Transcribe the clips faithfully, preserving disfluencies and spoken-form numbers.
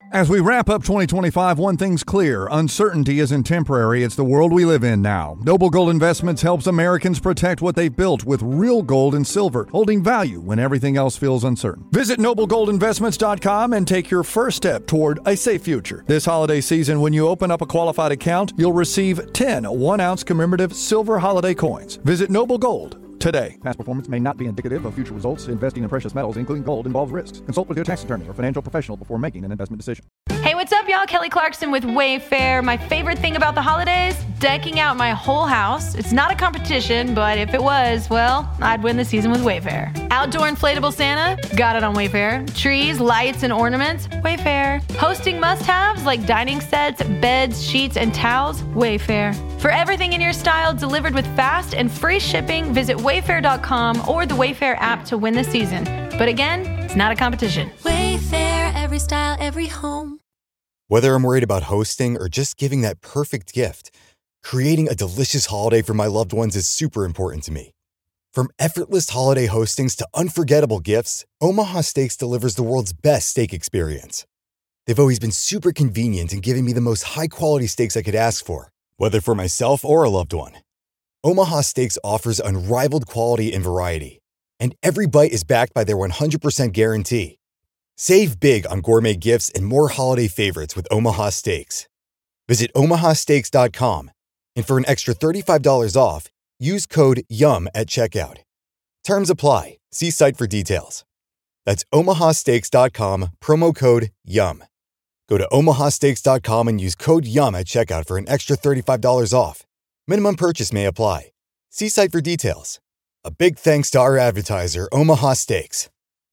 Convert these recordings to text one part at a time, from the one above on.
As we wrap up twenty twenty-five, one thing's clear. Uncertainty isn't temporary. It's the world we live in now. Noble Gold Investments helps Americans protect what they've built with real gold and silver, holding value when everything else feels uncertain. Visit noble gold investments dot com and take your first step toward a safe future. This holiday season, when you open up a qualified account, you'll receive ten one-ounce commemorative silver holiday coins. Visit Noble Gold today. Past performance may not be indicative of future results. Investing in precious metals, including gold, involves risks. Consult with your tax attorney or financial professional before making an investment decision. Hey, what's up, y'all? Kelly Clarkson with Wayfair. My favorite thing about the holidays? Decking out my whole house. It's not a competition, but if it was, well, I'd win the season with Wayfair. Outdoor inflatable Santa? Got it on Wayfair. Trees, lights, and ornaments? Wayfair. Hosting must-haves like dining sets, beds, sheets, and towels? Wayfair. For everything in your style delivered with fast and free shipping, visit wayfair dot com or the Wayfair app to win the season. But again, it's not a competition. Wayfair, every style, every home. Whether I'm worried about hosting or just giving that perfect gift, creating a delicious holiday for my loved ones is super important to me. From effortless holiday hostings to unforgettable gifts, Omaha Steaks delivers the world's best steak experience. They've always been super convenient in giving me the most high-quality steaks I could ask for, whether for myself or a loved one. Omaha Steaks offers unrivaled quality and variety, and every bite is backed by their one hundred percent guarantee. Save big on gourmet gifts and more holiday favorites with Omaha Steaks. Visit omaha steaks dot com, and for an extra thirty-five dollars off, use code YUM at checkout. Terms apply. See site for details. That's omaha steaks dot com, promo code YUM. Go to omaha steaks dot com and use code YUM at checkout for an extra thirty-five dollars off. Minimum purchase may apply. See site for details. A big thanks to our advertiser, Omaha Steaks.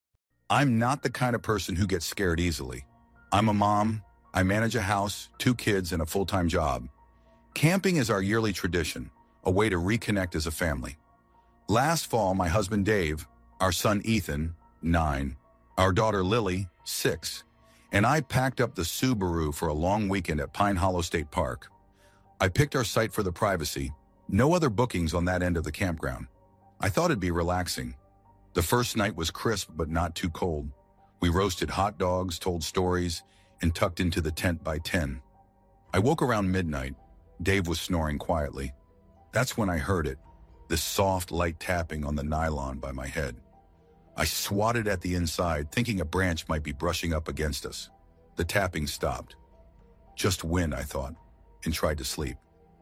I'm not the kind of person who gets scared easily. I'm a mom. I manage a house, two kids, and a full-time job. Camping is our yearly tradition, a way to reconnect as a family. Last fall, my husband Dave, our son Ethan, nine, our daughter Lily, six, and I packed up the Subaru for a long weekend at Pine Hollow State Park. I picked our site for the privacy. No other bookings on that end of the campground. I thought it'd be relaxing. The first night was crisp but not too cold. We roasted hot dogs, told stories, and tucked into the tent by ten. I woke around midnight. Dave was snoring quietly. That's when I heard it, this soft, light tapping on the nylon by my head. I swatted at the inside, thinking a branch might be brushing up against us. The tapping stopped. Just wind, I thought, and tried to sleep.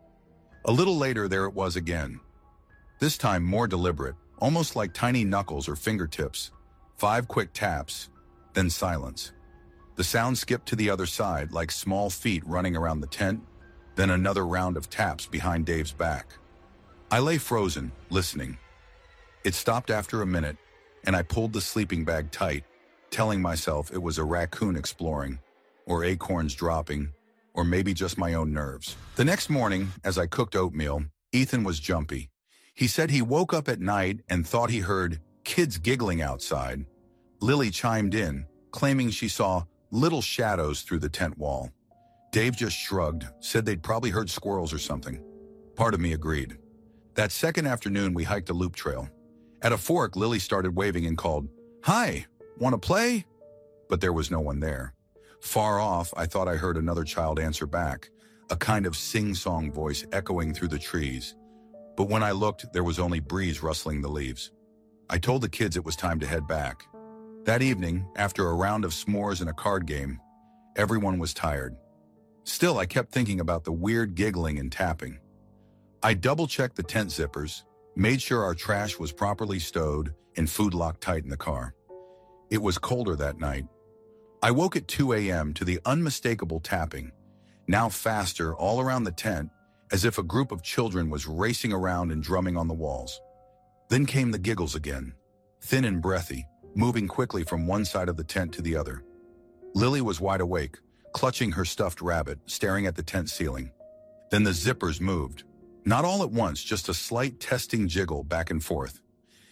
A little later, there it was again. This time more deliberate, almost like tiny knuckles or fingertips. Five quick taps, then silence. The sound skipped to the other side, like small feet running around the tent, then another round of taps behind Dave's back. I lay frozen, listening. It stopped after a minute, and I pulled the sleeping bag tight, telling myself it was a raccoon exploring, or acorns dropping, or maybe just my own nerves. The next morning, as I cooked oatmeal, Ethan was jumpy. He said he woke up at night and thought he heard kids giggling outside. Lily chimed in, claiming she saw little shadows through the tent wall. Dave just shrugged, said they'd probably heard squirrels or something. Part of me agreed. That second afternoon, we hiked a loop trail. At a fork, Lily started waving and called, "Hi, want to play?" But there was no one there. Far off, I thought I heard another child answer back, a kind of sing-song voice echoing through the trees. But when I looked, there was only breeze rustling the leaves. I told the kids it was time to head back. That evening, after a round of s'mores and a card game, everyone was tired. Still, I kept thinking about the weird giggling and tapping. I double-checked the tent zippers, made sure our trash was properly stowed and food locked tight in the car. It was colder that night. I woke at two a.m. to the unmistakable tapping, now faster all around the tent, as if a group of children was racing around and drumming on the walls. Then came the giggles again, thin and breathy, moving quickly from one side of the tent to the other. Lily was wide awake, clutching her stuffed rabbit, staring at the tent ceiling. Then the zippers moved. Not all at once, just a slight testing jiggle back and forth.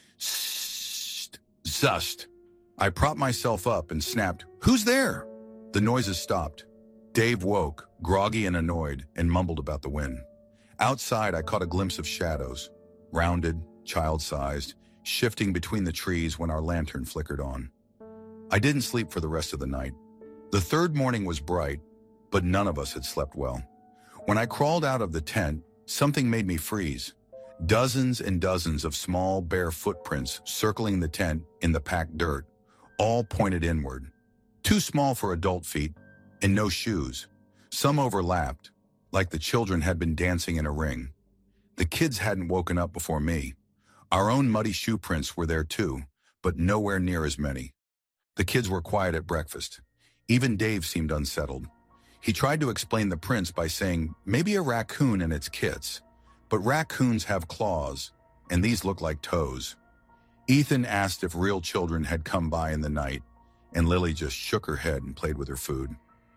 Sst, zust. I propped myself up and snapped, "Who's there?" The noises stopped. Dave woke, groggy and annoyed, and mumbled about the wind. Outside, I caught a glimpse of shadows, rounded, child-sized, shifting between the trees when our lantern flickered on. I didn't sleep for the rest of the night. The third morning was bright, but none of us had slept well. When I crawled out of the tent, something made me freeze. Dozens and dozens of small, bare footprints circling the tent in the packed dirt, all pointed inward. Too small for adult feet, and no shoes. Some overlapped, like the children had been dancing in a ring. The kids hadn't woken up before me. Our own muddy shoe prints were there too, but nowhere near as many. The kids were quiet at breakfast. Even Dave seemed unsettled. He tried to explain the prints by saying maybe a raccoon and its kits. But raccoons have claws, and these look like toes. Ethan asked if real children had come by in the night, and Lily just shook her head and played with her food.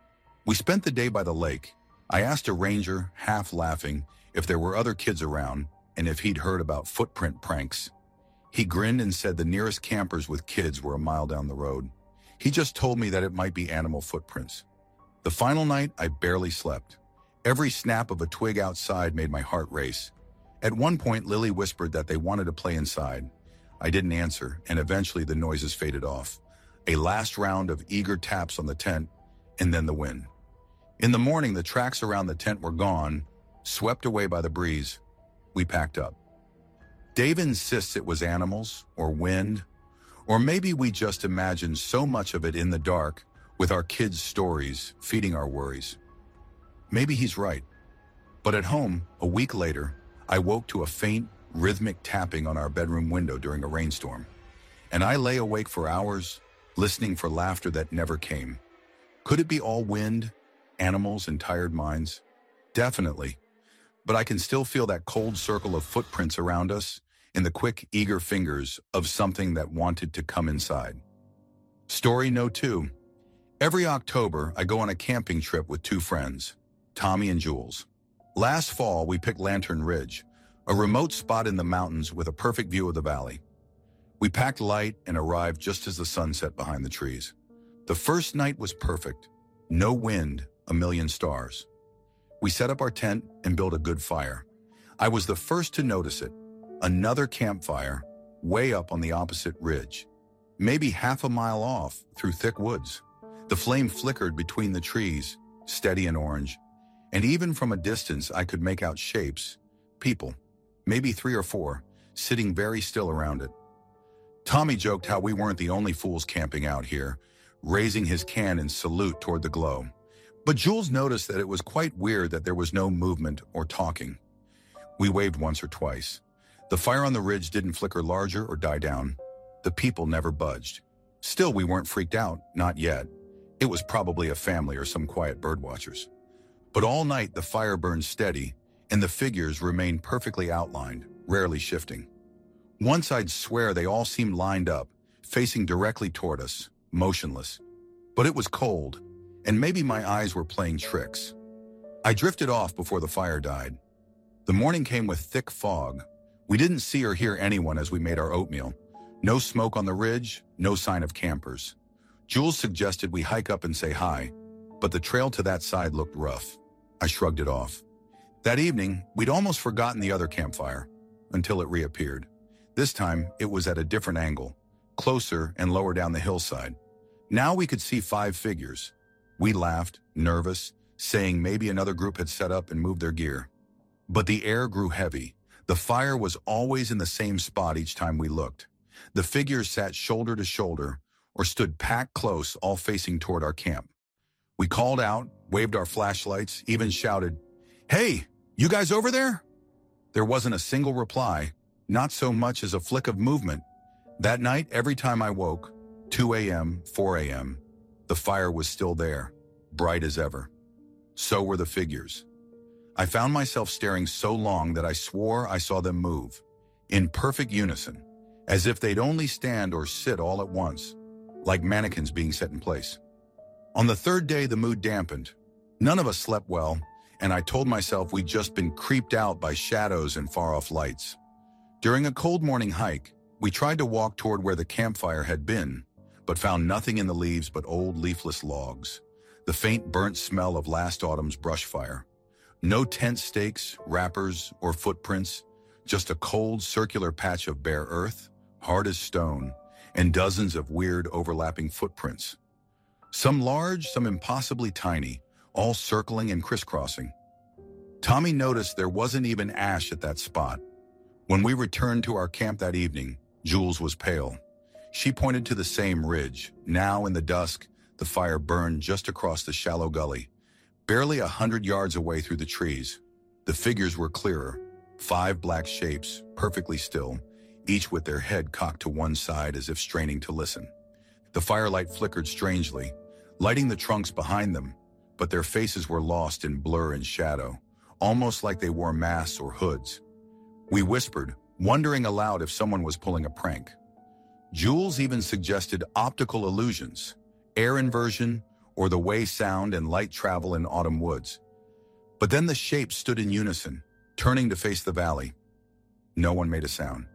We spent the day by the lake. I asked a ranger, half laughing, if there were other kids around and if he'd heard about footprint pranks. He grinned and said the nearest campers with kids were a mile down the road. He just told me that it might be animal footprints. The final night, I barely slept. Every snap of a twig outside made my heart race. At one point, Lily whispered that they wanted to play inside. I didn't answer, and eventually the noises faded off. A last round of eager taps on the tent, and then the wind. In the morning, the tracks around the tent were gone, swept away by the breeze. We packed up. Dave insists it was animals, or wind, or maybe we just imagined so much of it in the dark, with our kids' stories feeding our worries. Maybe he's right. But at home, a week later, I woke to a faint, rhythmic tapping on our bedroom window during a rainstorm. And I lay awake for hours, listening for laughter that never came. Could it be all wind, animals, and tired minds? Definitely. But I can still feel that cold circle of footprints around us and the quick, eager fingers of something that wanted to come inside. Story no two. Every October, I go on a camping trip with two friends, Tommy and Jules. Last fall, we picked Lantern Ridge, a remote spot in the mountains with a perfect view of the valley. We packed light and arrived just as the sun set behind the trees. The first night was perfect. No wind, a million stars. We set up our tent and built a good fire. I was the first to notice it. Another campfire, way up on the opposite ridge, maybe half a mile off through thick woods. The flame flickered between the trees, steady and orange, and even from a distance I could make out shapes, people, maybe three or four, sitting very still around it. Tommy joked how we weren't the only fools camping out here, raising his can in salute toward the glow. But Jules noticed that it was quite weird that there was no movement or talking. We waved once or twice. The fire on the ridge didn't flicker larger or die down. The people never budged. Still, we weren't freaked out, not yet. It was probably a family or some quiet birdwatchers. But all night the fire burned steady, and the figures remained perfectly outlined, rarely shifting. Once I'd swear they all seemed lined up, facing directly toward us, motionless. But it was cold, and maybe my eyes were playing tricks. I drifted off before the fire died. The morning came with thick fog. We didn't see or hear anyone as we made our oatmeal. No smoke on the ridge, no sign of campers. Jules suggested we hike up and say hi, but the trail to that side looked rough. I shrugged it off. That evening, we'd almost forgotten the other campfire, until it reappeared. This time, it was at a different angle, closer and lower down the hillside. Now we could see five figures. We laughed, nervous, saying maybe another group had set up and moved their gear. But the air grew heavy. The fire was always in the same spot each time we looked. The figures sat shoulder to shoulder or stood packed close, all facing toward our camp. We called out, waved our flashlights, even shouted, "Hey, you guys over there?" There wasn't a single reply, not so much as a flick of movement. That night, every time I woke, two a m, four a m, the fire was still there, bright as ever. So were the figures. I found myself staring so long that I swore I saw them move, in perfect unison, as if they'd only stand or sit all at once, like mannequins being set in place. On the third day, the mood dampened. None of us slept well, and I told myself we'd just been creeped out by shadows and far-off lights. During a cold morning hike, we tried to walk toward where the campfire had been, but found nothing in the leaves but old leafless logs, the faint burnt smell of last autumn's brush fire. No tent stakes, wrappers, or footprints, just a cold, circular patch of bare earth, hard as stone, and dozens of weird overlapping footprints. Some large, some impossibly tiny, all circling and crisscrossing. Tommy noticed there wasn't even ash at that spot. When we returned to our camp that evening, Jules was pale. She pointed to the same ridge. Now, in the dusk, the fire burned just across the shallow gully, barely a hundred yards away through the trees. The figures were clearer, five black shapes, perfectly still, each with their head cocked to one side as if straining to listen. The firelight flickered strangely, lighting the trunks behind them, but their faces were lost in blur and shadow, almost like they wore masks or hoods. We whispered, wondering aloud if someone was pulling a prank. Jules even suggested optical illusions, air inversion, or the way sound and light travel in autumn woods. But then the shapes stood in unison, turning to face the valley. No one made a sound.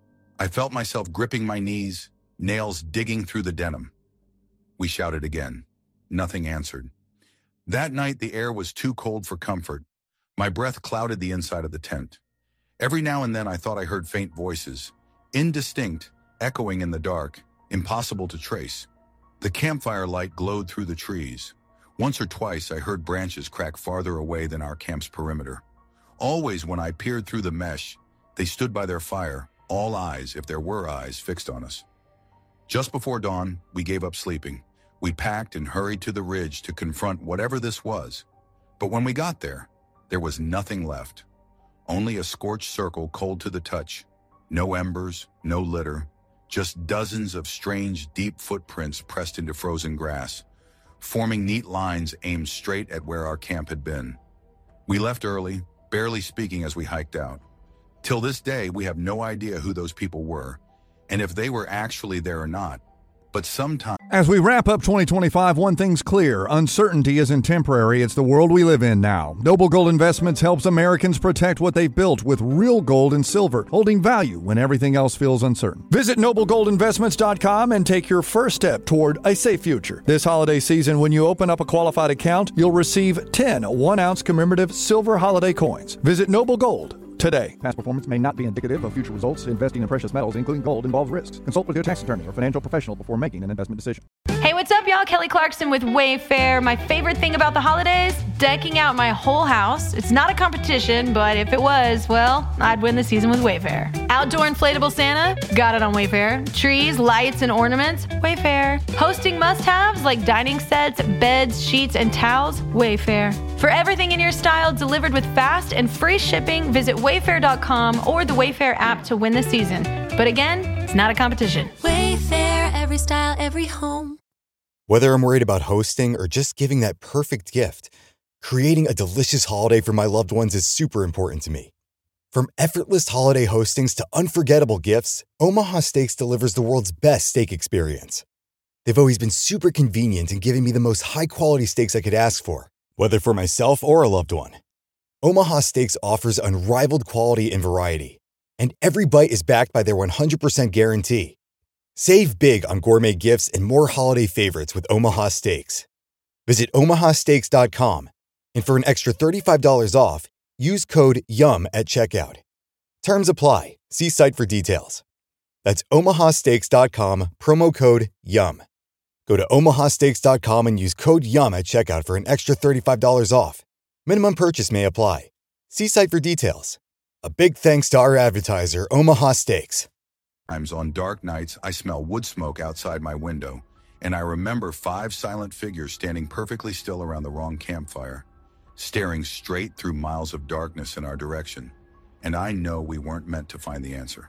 I felt myself gripping my knees, nails digging through the denim. We shouted again. Nothing answered. That night, the air was too cold for comfort. My breath clouded the inside of the tent. Every now and then, I thought I heard faint voices, indistinct, echoing in the dark, impossible to trace. The campfire light glowed through the trees. Once or twice, I heard branches crack farther away than our camp's perimeter. Always, when I peered through the mesh, they stood by their fire, all eyes, if there were eyes, fixed on us. Just before dawn, we gave up sleeping. We packed and hurried to the ridge to confront whatever this was. But when we got there, there was nothing left. Only a scorched circle cold to the touch. No embers, no litter. Just dozens of strange, deep footprints pressed into frozen grass, forming neat lines aimed straight at where our camp had been. We left early, barely speaking as we hiked out. Till this day, we have no idea who those people were, and if they were actually there or not. But sometimes... As we wrap up twenty twenty-five, one thing's clear. Uncertainty isn't temporary. It's the world we live in now. Noble Gold Investments helps Americans protect what they've built with real gold and silver, holding value when everything else feels uncertain. Visit noble gold investments dot com and take your first step toward a safe future. This holiday season, when you open up a qualified account, you'll receive ten one-ounce commemorative silver holiday coins. Visit Noble Gold today. Past performance may not be indicative of future results. Investing in precious metals, including gold, involves risks. Consult with your tax attorney or financial professional before making an investment decision. Hey, what's up, y'all? Kelly Clarkson with Wayfair. My favorite thing about the holidays? Decking out my whole house. It's not a competition, but if it was, well, I'd win the season with Wayfair. Outdoor inflatable Santa? Got it on Wayfair. Trees, lights, and ornaments? Wayfair. Hosting must-haves like dining sets, beds, sheets, and towels? Wayfair. For everything in your style delivered with fast and free shipping, visit wayfair dot com or the Wayfair app to win the season. But again, it's not a competition. Wayfair, every style, every home. Whether I'm worried about hosting or just giving that perfect gift, creating a delicious holiday for my loved ones is super important to me. From effortless holiday hostings to unforgettable gifts, Omaha Steaks delivers the world's best steak experience. They've always been super convenient in giving me the most high-quality steaks I could ask for, whether for myself or a loved one. Omaha Steaks offers unrivaled quality and variety, and every bite is backed by their one hundred percent guarantee. Save big on gourmet gifts and more holiday favorites with Omaha Steaks. Visit omaha steaks dot com, and for an extra thirty-five dollars off, use code YUM at checkout. Terms apply. See site for details. That's omaha steaks dot com, promo code YUM. Go to omaha steaks dot com and use code YUM at checkout for an extra thirty-five dollars off. Minimum purchase may apply. See site for details. A big thanks to our advertiser, Omaha Steaks. Sometimes on dark nights, I smell wood smoke outside my window, and I remember five silent figures standing perfectly still around the wrong campfire, staring straight through miles of darkness in our direction. And I know we weren't meant to find the answer.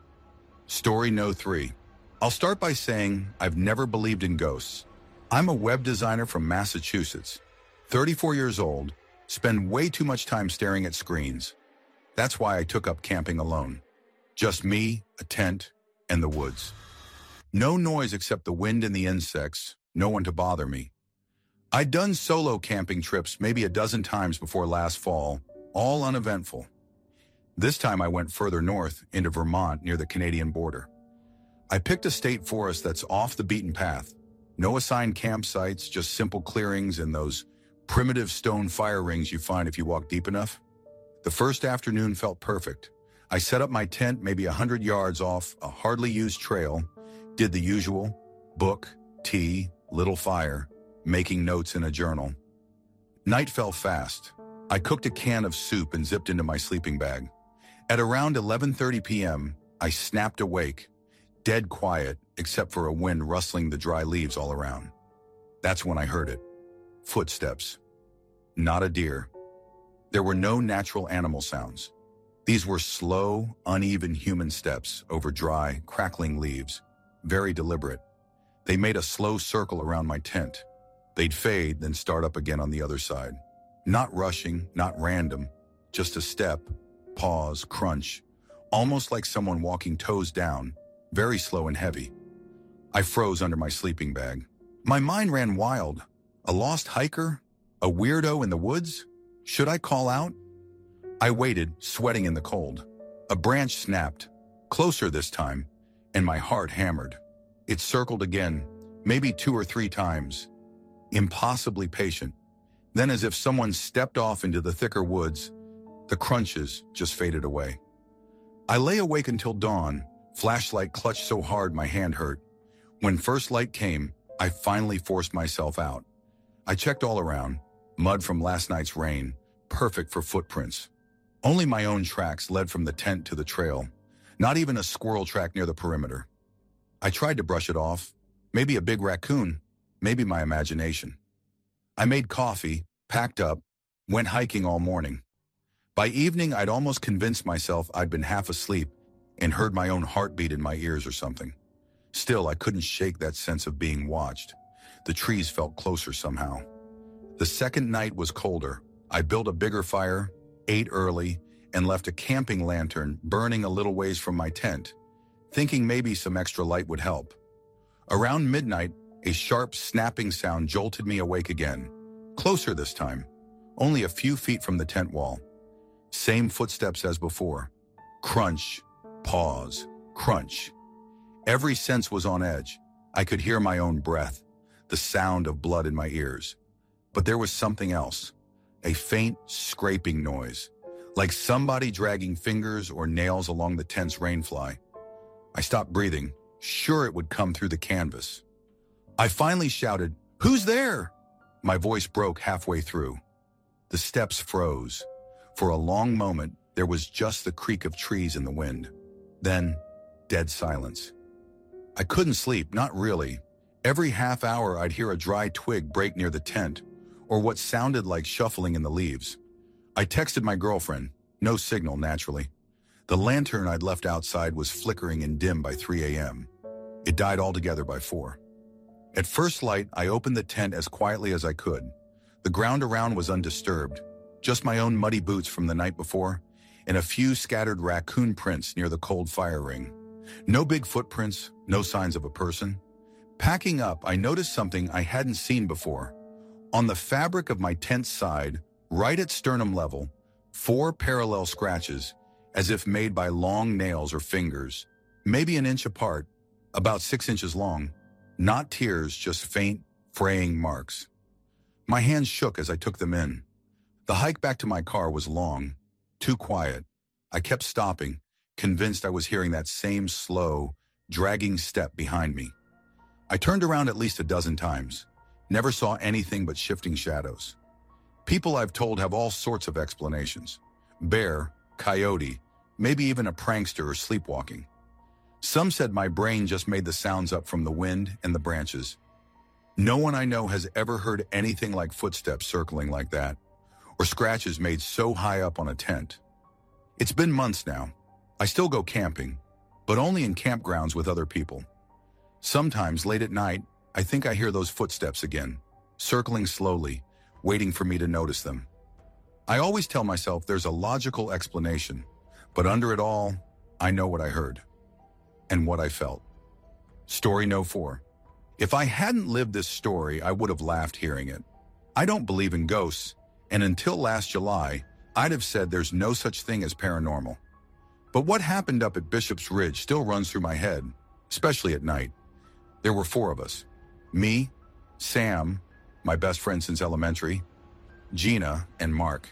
Story no three. I'll start by saying I've never believed in ghosts. I'm a web designer from Massachusetts, thirty-four years old, spend way too much time staring at screens. That's why I took up camping alone. Just me, a tent, and the woods. No noise except the wind and the insects, no one to bother me. I'd done solo camping trips maybe a dozen times before last fall, all uneventful. This time I went further north, into Vermont near the Canadian border. I picked a state forest that's off the beaten path. No assigned campsites, just simple clearings and those primitive stone fire rings you find if you walk deep enough. The first afternoon felt perfect. I set up my tent maybe a hundred yards off a hardly used trail, did the usual, book, tea, little fire, making notes in a journal. Night fell fast. I cooked a can of soup and zipped into my sleeping bag. At around eleven thirty p.m., I snapped awake, dead quiet except for a wind rustling the dry leaves all around. That's when I heard it. Footsteps. Not a deer. There were no natural animal sounds. These were slow, uneven human steps over dry, crackling leaves, very deliberate. They made a slow circle around my tent. They'd fade, then start up again on the other side. Not rushing, not random, just a step, pause, crunch, almost like someone walking toes down, very slow and heavy. I froze under my sleeping bag. My mind ran wild. A lost hiker? A weirdo in the woods? Should I call out? I waited, sweating in the cold. A branch snapped, closer this time, and my heart hammered. It circled again, maybe two or three times. Impossibly patient. Then, as if someone stepped off into the thicker woods, the crunches just faded away. I lay awake until dawn, flashlight clutched so hard my hand hurt. When first light came, I finally forced myself out. I checked all around. Mud from last night's rain, perfect for footprints. Only my own tracks led from the tent to the trail, not even a squirrel track near the perimeter. I tried to brush it off. Maybe a big raccoon, maybe my imagination. I made coffee, packed up, went hiking all morning. By evening, I'd almost convinced myself I'd been half asleep and heard my own heartbeat in my ears or something. Still, I couldn't shake that sense of being watched. The trees felt closer somehow. The second night was colder. I built a bigger fire, ate early, and left a camping lantern burning a little ways from my tent, thinking maybe some extra light would help. Around midnight, a sharp snapping sound jolted me awake again. Closer this time, only a few feet from the tent wall. Same footsteps as before. Crunch, pause, crunch. Every sense was on edge. I could hear my own breath, the sound of blood in my ears. But there was something else, a faint scraping noise, like somebody dragging fingers or nails along the tent's rainfly. I stopped breathing, sure it would come through the canvas. I finally shouted, "Who's there?" My voice broke halfway through. The steps froze. For a long moment, there was just the creak of trees in the wind. Then, dead silence. I couldn't sleep, not really. Every half hour, I'd hear a dry twig break near the tent, or what sounded like shuffling in the leaves. I texted my girlfriend, no signal naturally. The lantern I'd left outside was flickering and dim by three a.m. It died altogether by four. At first light, I opened the tent as quietly as I could. The ground around was undisturbed, just my own muddy boots from the night before, and a few scattered raccoon prints near the cold fire ring. No big footprints, no signs of a person. Packing up, I noticed something I hadn't seen before. On the fabric of my tent side, right at sternum level, four parallel scratches, as if made by long nails or fingers, maybe an inch apart, about six inches long. Not tears, just faint, fraying marks. My hands shook as I took them in. The hike back to my car was long, too quiet. I kept stopping, convinced I was hearing that same slow, dragging step behind me. I turned around at least a dozen times, never saw anything but shifting shadows. People I've told have all sorts of explanations. Bear, coyote, maybe even a prankster or sleepwalking. Some said my brain just made the sounds up from the wind and the branches. No one I know has ever heard anything like footsteps circling like that, or scratches made so high up on a tent. It's been months now. I still go camping, but only in campgrounds with other people. Sometimes late at night, I think I hear those footsteps again, circling slowly, waiting for me to notice them. I always tell myself there's a logical explanation, but under it all, I know what I heard and what I felt. Story no four. If I hadn't lived this story, I would have laughed hearing it. I don't believe in ghosts, and until last July, I'd have said there's no such thing as paranormal. But what happened up at Bishop's Ridge still runs through my head, especially at night. There were four of us. Me, Sam, my best friend since elementary, Gina, and Mark.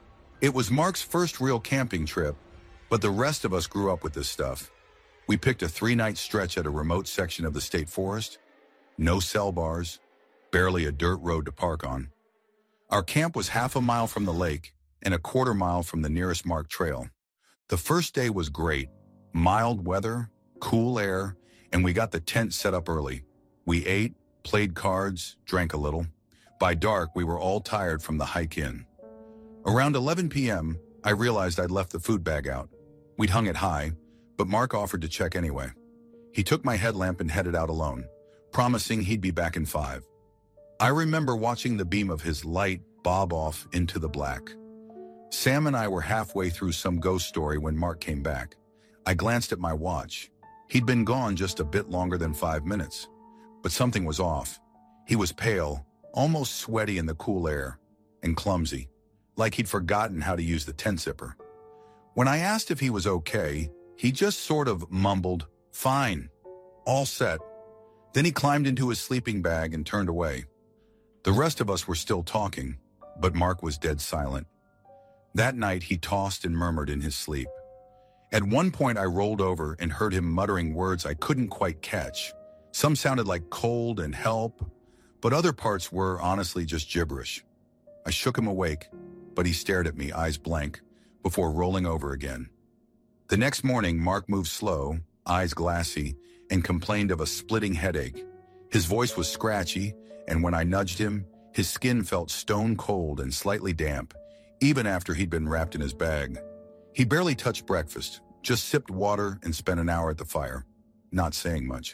It was Mark's first real camping trip, but the rest of us grew up with this stuff. We picked a three-night stretch at a remote section of the state forest. No cell bars, barely a dirt road to park on. Our camp was half a mile from the lake and a quarter mile from the nearest marked trail. The first day was great. Mild weather, cool air, and we got the tent set up early. We ate, played cards, drank a little. By dark, we were all tired from the hike in. Around eleven p m, I realized I'd left the food bag out. We'd hung it high, but Mark offered to check anyway. He took my headlamp and headed out alone, promising he'd be back in five. I remember watching the beam of his light bob off into the black. Sam and I were halfway through some ghost story when Mark came back. I glanced at my watch. He'd been gone just a bit longer than five minutes. But something was off. He was pale, almost sweaty in the cool air, and clumsy, like he'd forgotten how to use the tent zipper. When I asked if he was okay, he just sort of mumbled, "Fine, all set." Then he climbed into his sleeping bag and turned away. The rest of us were still talking, but Mark was dead silent. That night, he tossed and murmured in his sleep. At one point, I rolled over and heard him muttering words I couldn't quite catch. Some sounded like cold and help, but other parts were honestly just gibberish. I shook him awake, but he stared at me, eyes blank, before rolling over again. The next morning, Mark moved slow, eyes glassy, and complained of a splitting headache. His voice was scratchy, and when I nudged him, his skin felt stone cold and slightly damp, even after he'd been wrapped in his bag. He barely touched breakfast, just sipped water and spent an hour at the fire, not saying much.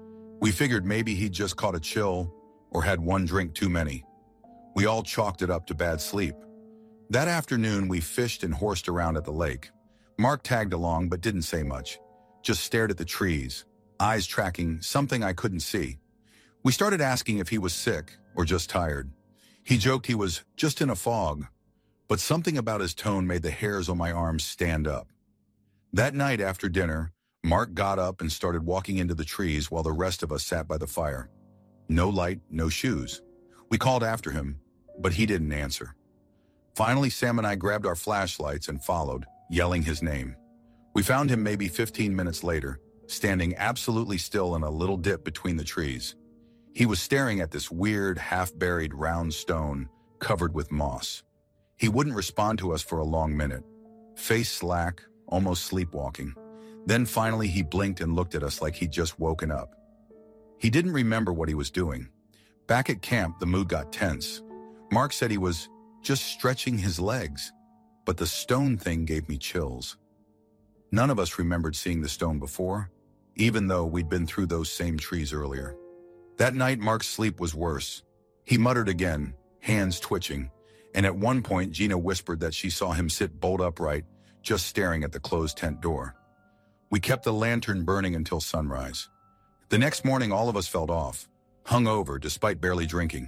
We figured maybe he'd just caught a chill or had one drink too many. We all chalked it up to bad sleep. That afternoon, we fished and horsed around at the lake. Mark tagged along but didn't say much, just stared at the trees, eyes tracking something I couldn't see. We started asking if he was sick or just tired. He joked he was just in a fog, but something about his tone made the hairs on my arms stand up. That night after dinner, Mark got up and started walking into the trees while the rest of us sat by the fire. No light, no shoes. We called after him, but he didn't answer. Finally, Sam and I grabbed our flashlights and followed, yelling his name. We found him maybe fifteen minutes later, standing absolutely still in a little dip between the trees. He was staring at this weird, half-buried round stone covered with moss. He wouldn't respond to us for a long minute, face slack, almost sleepwalking. Then finally he blinked and looked at us like he'd just woken up. He didn't remember what he was doing. Back at camp, the mood got tense. Mark said he was just stretching his legs, but the stone thing gave me chills. None of us remembered seeing the stone before, even though we'd been through those same trees earlier. That night, Mark's sleep was worse. He muttered again, hands twitching, and at one point, Gina whispered that she saw him sit bolt upright, just staring at the closed tent door. We kept the lantern burning until sunrise. The next morning, all of us felt off, hungover despite barely drinking.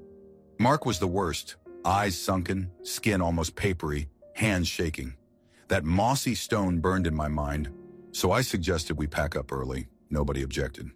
Mark was the worst, eyes sunken, skin almost papery, hands shaking. That mossy stone burned in my mind, so I suggested we pack up early. Nobody objected.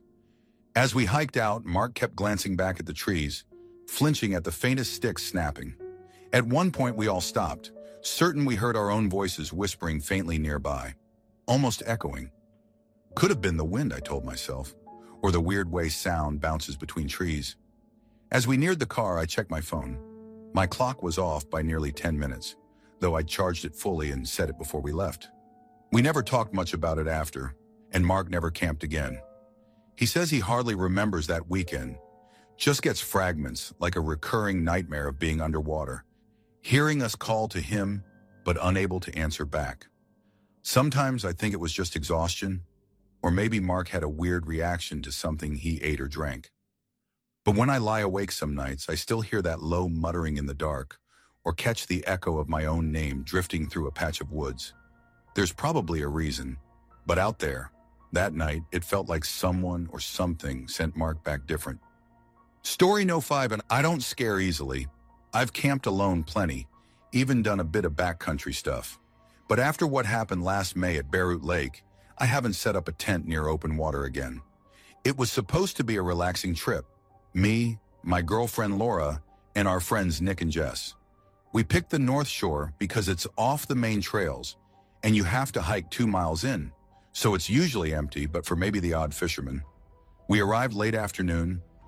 As we hiked out, Mark kept glancing back at the trees, flinching at the faintest sticks snapping. At one point, we all stopped, certain we heard our own voices whispering faintly nearby, almost echoing. Could have been the wind, I told myself, or the weird way sound bounces between trees. As we neared the car, I checked my phone. My clock was off by nearly ten minutes, though I'd charged it fully and set it before we left. We never talked much about it after, and Mark never camped again. He says he hardly remembers that weekend, just gets fragments like a recurring nightmare of being underwater, hearing us call to him, but unable to answer back. Sometimes I think it was just exhaustion, or maybe Mark had a weird reaction to something he ate or drank. But when I lie awake some nights, I still hear that low muttering in the dark, or catch the echo of my own name drifting through a patch of woods. There's probably a reason, but out there, that night, it felt like someone or something sent Mark back different. Story no five, and I don't scare easily. I've camped alone plenty, even done a bit of backcountry stuff. But after what happened last May at Bearroot Lake, I haven't set up a tent near open water again. It was supposed to be a relaxing trip. Me, my girlfriend Laura, and our friends Nick and Jess. We picked the North Shore because it's off the main trails, and you have to hike two miles in, so it's usually empty, but for maybe the odd fisherman. We arrived late afternoon,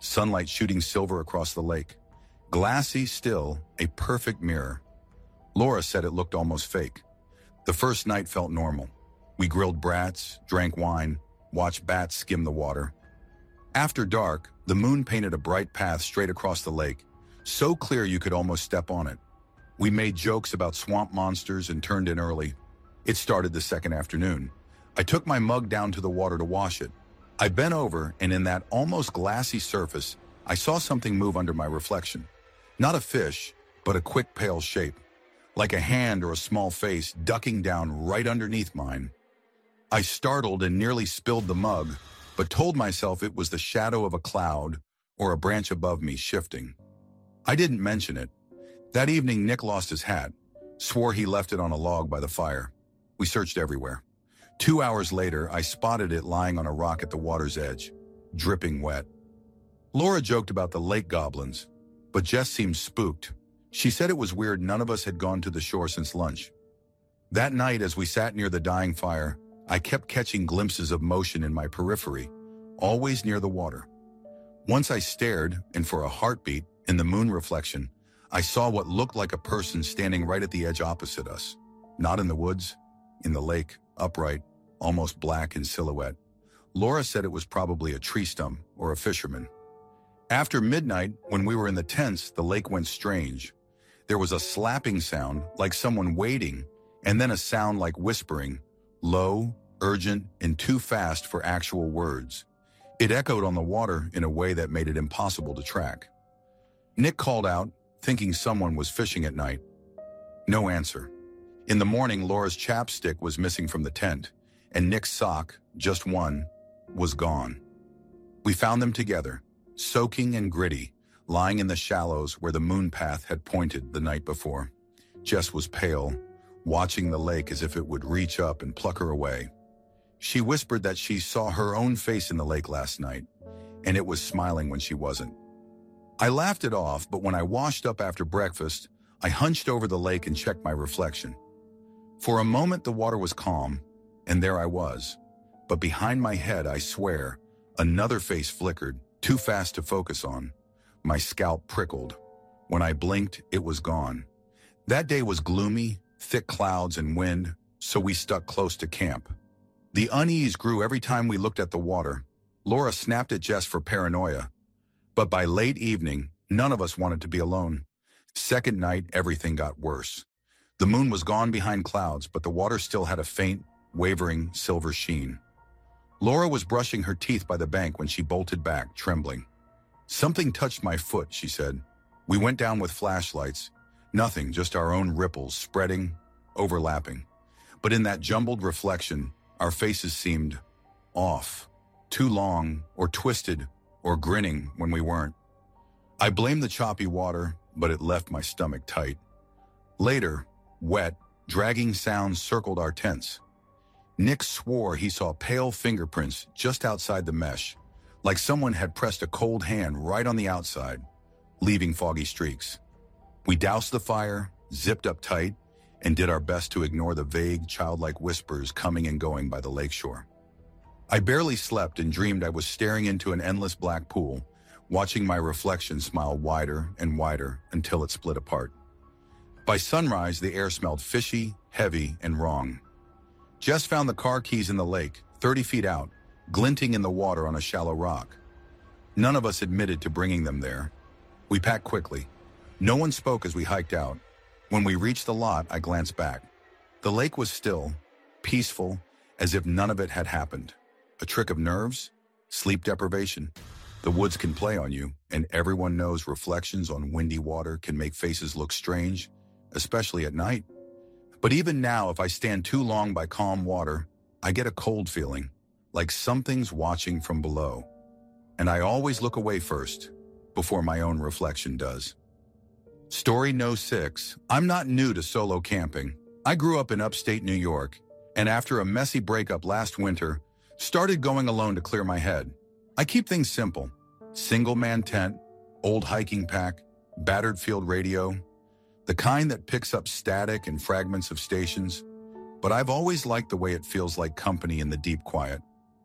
sunlight shooting silver across the lake. Glassy still, a perfect mirror. Laura said it looked almost fake. The first night felt normal. We grilled brats, drank wine, watched bats skim the water. After dark, the moon painted a bright path straight across the lake, so clear you could almost step on it. We made jokes about swamp monsters and turned in early. It started the second afternoon. I took my mug down to the water to wash it. I bent over, and in that almost glassy surface, I saw something move under my reflection. Not a fish, but a quick pale shape, like a hand or a small face ducking down right underneath mine. I startled and nearly spilled the mug, but told myself it was the shadow of a cloud or a branch above me shifting. I didn't mention it. That evening, Nick lost his hat, swore he left it on a log by the fire. We searched everywhere. Two hours later, I spotted it lying on a rock at the water's edge, dripping wet. Laura joked about the lake goblins, but Jess seemed spooked. She said it was weird none of us had gone to the shore since lunch. That night, as we sat near the dying fire, I kept catching glimpses of motion in my periphery, always near the water. Once I stared, and for a heartbeat, in the moon reflection, I saw what looked like a person standing right at the edge opposite us. Not in the woods, in the lake, upright, almost black in silhouette. Laura said it was probably a tree stump or a fisherman. After midnight, when we were in the tents, the lake went strange. There was a slapping sound, like someone waiting, and then a sound like whispering, low, urgent, and too fast for actual words. It echoed on the water in a way that made it impossible to track. Nick called out, thinking someone was fishing at night. No answer. In the morning, Laura's chapstick was missing from the tent, and Nick's sock, just one, was gone. We found them together, soaking and gritty, lying in the shallows where the moon path had pointed the night before. Jess was pale, watching the lake as if it would reach up and pluck her away. She whispered that she saw her own face in the lake last night, and it was smiling when she wasn't. I laughed it off, but when I washed up after breakfast, I hunched over the lake and checked my reflection. For a moment, the water was calm, and there I was. But behind my head, I swear, another face flickered, too fast to focus on. My scalp prickled. When I blinked, it was gone. That day was gloomy, thick clouds and wind, so we stuck close to camp. The unease grew every time we looked at the water. Laura snapped at Jess for paranoia. But by late evening, none of us wanted to be alone. Second night, everything got worse. The moon was gone behind clouds, but the water still had a faint, wavering silver sheen. Laura was brushing her teeth by the bank when she bolted back, trembling. Something touched my foot, she said. We went down with flashlights. Nothing, just our own ripples, spreading, overlapping. But in that jumbled reflection, our faces seemed off, too long, or twisted, or grinning when we weren't. I blamed the choppy water, but it left my stomach tight. Later, wet, dragging sounds circled our tents. Nick swore he saw pale fingerprints just outside the mesh, like someone had pressed a cold hand right on the outside, leaving foggy streaks. We doused the fire, zipped up tight, and did our best to ignore the vague, childlike whispers coming and going by the lakeshore. I barely slept and dreamed I was staring into an endless black pool, watching my reflection smile wider and wider until it split apart. By sunrise, the air smelled fishy, heavy, and wrong. Jess found the car keys in the lake, thirty feet out, glinting in the water on a shallow rock. None of us admitted to bringing them there. We packed quickly. No one spoke as we hiked out. When we reached the lot, I glanced back. The lake was still, peaceful, as if none of it had happened. A trick of nerves? Sleep deprivation? The woods can play on you, and everyone knows reflections on windy water can make faces look strange, especially at night. But even now, if I stand too long by calm water, I get a cold feeling, like something's watching from below. And I always look away first, before my own reflection does. Story no six. I'm not new to solo camping. I grew up in upstate New York, and after a messy breakup last winter, started going alone to clear my head. I keep things simple. Single-man tent, old hiking pack, battered field radio, the kind that picks up static and fragments of stations, but I've always liked the way it feels like company in the deep quiet.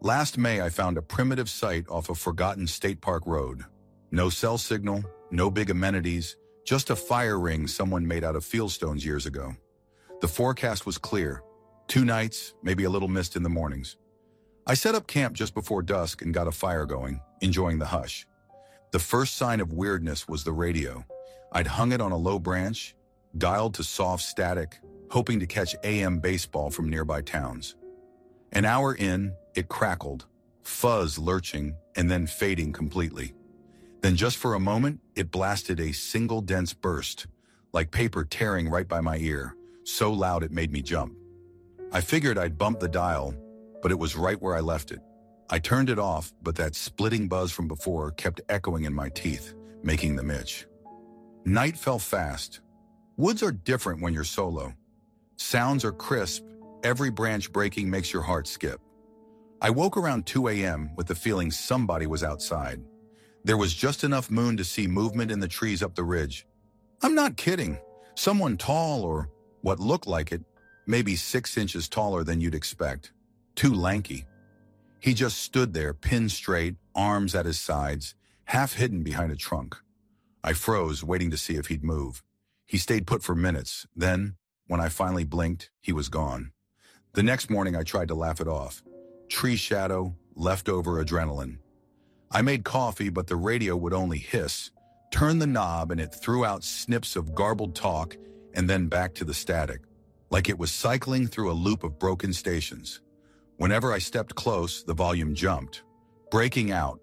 Last May, I found a primitive site off a forgotten State Park road. No cell signal, no big amenities, just a fire ring someone made out of fieldstones years ago. The forecast was clear. Two nights, maybe a little mist in the mornings. I set up camp just before dusk and got a fire going, enjoying the hush. The first sign of weirdness was the radio. I'd hung it on a low branch, dialed to soft static, hoping to catch A M baseball from nearby towns. An hour in, it crackled, fuzz lurching, and then fading completely. Then just for a moment, it blasted a single dense burst, like paper tearing right by my ear, so loud it made me jump. I figured I'd bump the dial, but it was right where I left it. I turned it off, but that splitting buzz from before kept echoing in my teeth, making them itch. Night fell fast. Woods are different when you're solo. Sounds are crisp, every branch breaking makes your heart skip. I woke around two A M with the feeling somebody was outside. There was just enough moon to see movement in the trees up the ridge. I'm not kidding. Someone tall, or what looked like it, maybe six inches taller than you'd expect. Too lanky. He just stood there, pinned straight, arms at his sides, half hidden behind a trunk. I froze, waiting to see if he'd move. He stayed put for minutes. Then, when I finally blinked, he was gone. The next morning, I tried to laugh it off. Tree shadow, leftover adrenaline. I made coffee, but the radio would only hiss, turn the knob, and it threw out snips of garbled talk and then back to the static, like it was cycling through a loop of broken stations. Whenever I stepped close, the volume jumped, breaking out.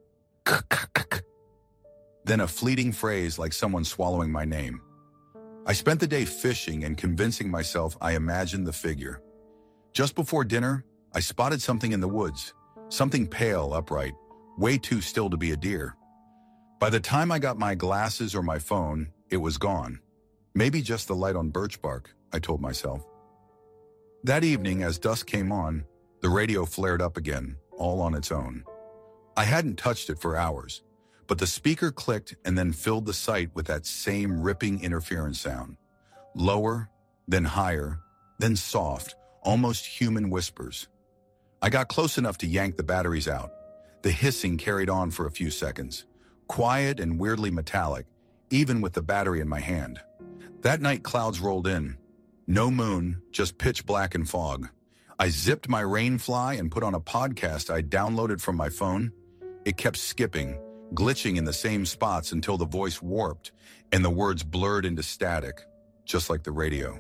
Then a fleeting phrase like someone swallowing my name. I spent the day fishing and convincing myself I imagined the figure. Just before dinner, I spotted something in the woods, something pale, upright, way too still to be a deer. By the time I got my glasses or my phone, it was gone. Maybe just the light on birch bark, I told myself. That evening, as dusk came on, the radio flared up again, all on its own. I hadn't touched it for hours, but the speaker clicked and then filled the site with that same ripping interference sound. Lower, then higher, then soft, almost human whispers. I got close enough to yank the batteries out. The hissing carried on for a few seconds, quiet and weirdly metallic, even with the battery in my hand. That night, clouds rolled in. No moon, just pitch black and fog. I zipped my Rainfly and put on a podcast I downloaded from my phone. It kept skipping, glitching in the same spots until the voice warped and the words blurred into static, just like the radio.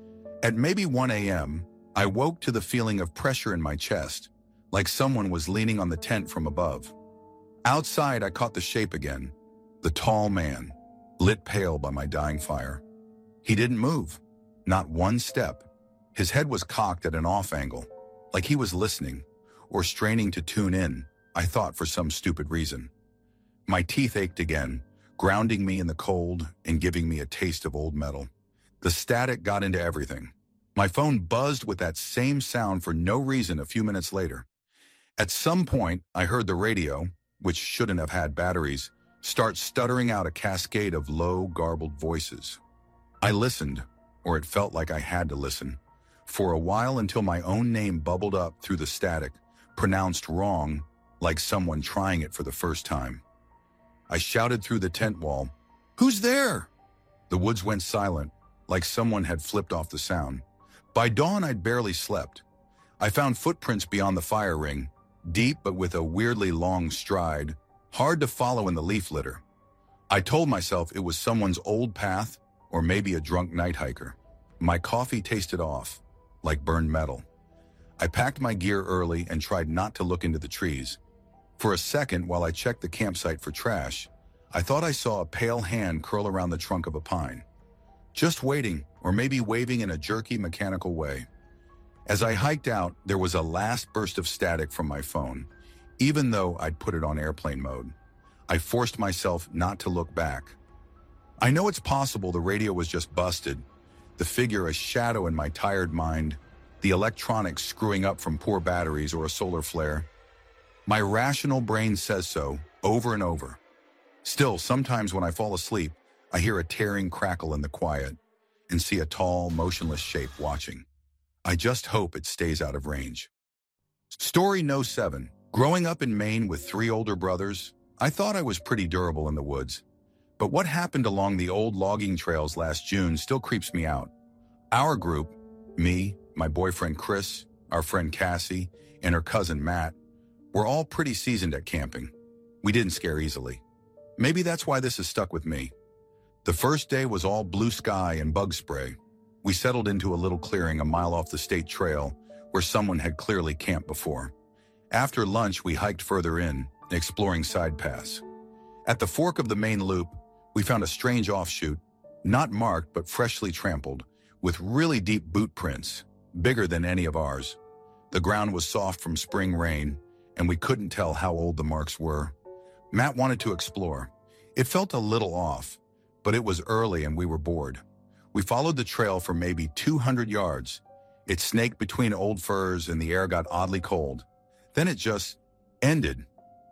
At maybe one A M, I woke to the feeling of pressure in my chest, like someone was leaning on the tent from above. Outside, I caught the shape again, the tall man, lit pale by my dying fire. He didn't move, not one step. His head was cocked at an off angle, like he was listening, or straining to tune in, I thought, for some stupid reason. My teeth ached again, grounding me in the cold and giving me a taste of old metal. The static got into everything. My phone buzzed with that same sound for no reason a few minutes later. At some point, I heard the radio, which shouldn't have had batteries, start stuttering out a cascade of low, garbled voices. I listened, or it felt like I had to listen, for a while until my own name bubbled up through the static, pronounced wrong, like someone trying it for the first time. I shouted through the tent wall, "Who's there?" The woods went silent, like someone had flipped off the sound. By dawn, I'd barely slept. I found footprints beyond the fire ring, deep but with a weirdly long stride, hard to follow in the leaf litter. I told myself it was someone's old path or maybe a drunk night hiker. My coffee tasted off, like burned metal. I packed my gear early and tried not to look into the trees. For a second, while I checked the campsite for trash, I thought I saw a pale hand curl around the trunk of a pine. Just waiting, or maybe waving in a jerky, mechanical way. As I hiked out, there was a last burst of static from my phone, even though I'd put it on airplane mode. I forced myself not to look back. I know it's possible the radio was just busted, the figure a shadow in my tired mind, the electronics screwing up from poor batteries or a solar flare. My rational brain says so, over and over. Still, sometimes when I fall asleep, I hear a tearing crackle in the quiet and see a tall, motionless shape watching. I just hope it stays out of range. Story no seven, Growing up in Maine with three older brothers, I thought I was pretty durable in the woods. But what happened along the old logging trails last June still creeps me out. Our group, me, my boyfriend Chris, our friend Cassie, and her cousin Matt, were all pretty seasoned at camping. We didn't scare easily. Maybe that's why this has stuck with me. The first day was all blue sky and bug spray. We settled into a little clearing a mile off the state trail where someone had clearly camped before. After lunch, we hiked further in, exploring side paths. At the fork of the main loop, we found a strange offshoot, not marked but freshly trampled, with really deep boot prints, bigger than any of ours. The ground was soft from spring rain, and we couldn't tell how old the marks were. Matt wanted to explore. It felt a little off, but it was early and we were bored. We followed the trail for maybe two hundred yards. It snaked between old firs and the air got oddly cold. Then it just ended.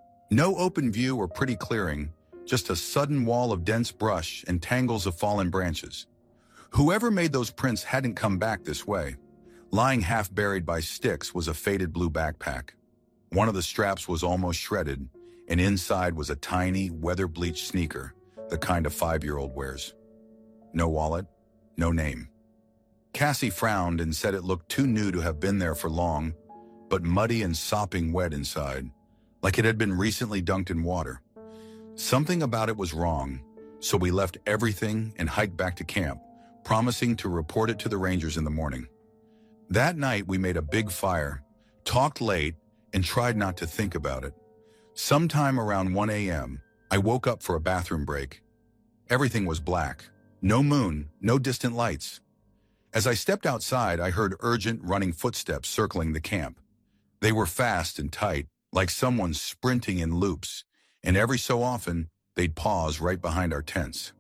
No open view or pretty clearing, just a sudden wall of dense brush and tangles of fallen branches. Whoever made those prints hadn't come back this way. Lying half buried by sticks was a faded blue backpack. One of the straps was almost shredded, and inside was a tiny, weather-bleached sneaker, the kind a five-year-old wears. No wallet, no name. Cassie frowned and said it looked too new to have been there for long, but muddy and sopping wet inside, like it had been recently dunked in water. Something about it was wrong, so we left everything and hiked back to camp, promising to report it to the rangers in the morning. That night, we made a big fire, talked late, and tried not to think about it. Sometime around one a m, I woke up for a bathroom break. Everything was black. No moon, no distant lights. As I stepped outside, I heard urgent running footsteps circling the camp. They were fast and tight, like someone sprinting in loops, and every so often, they'd pause right behind our tents.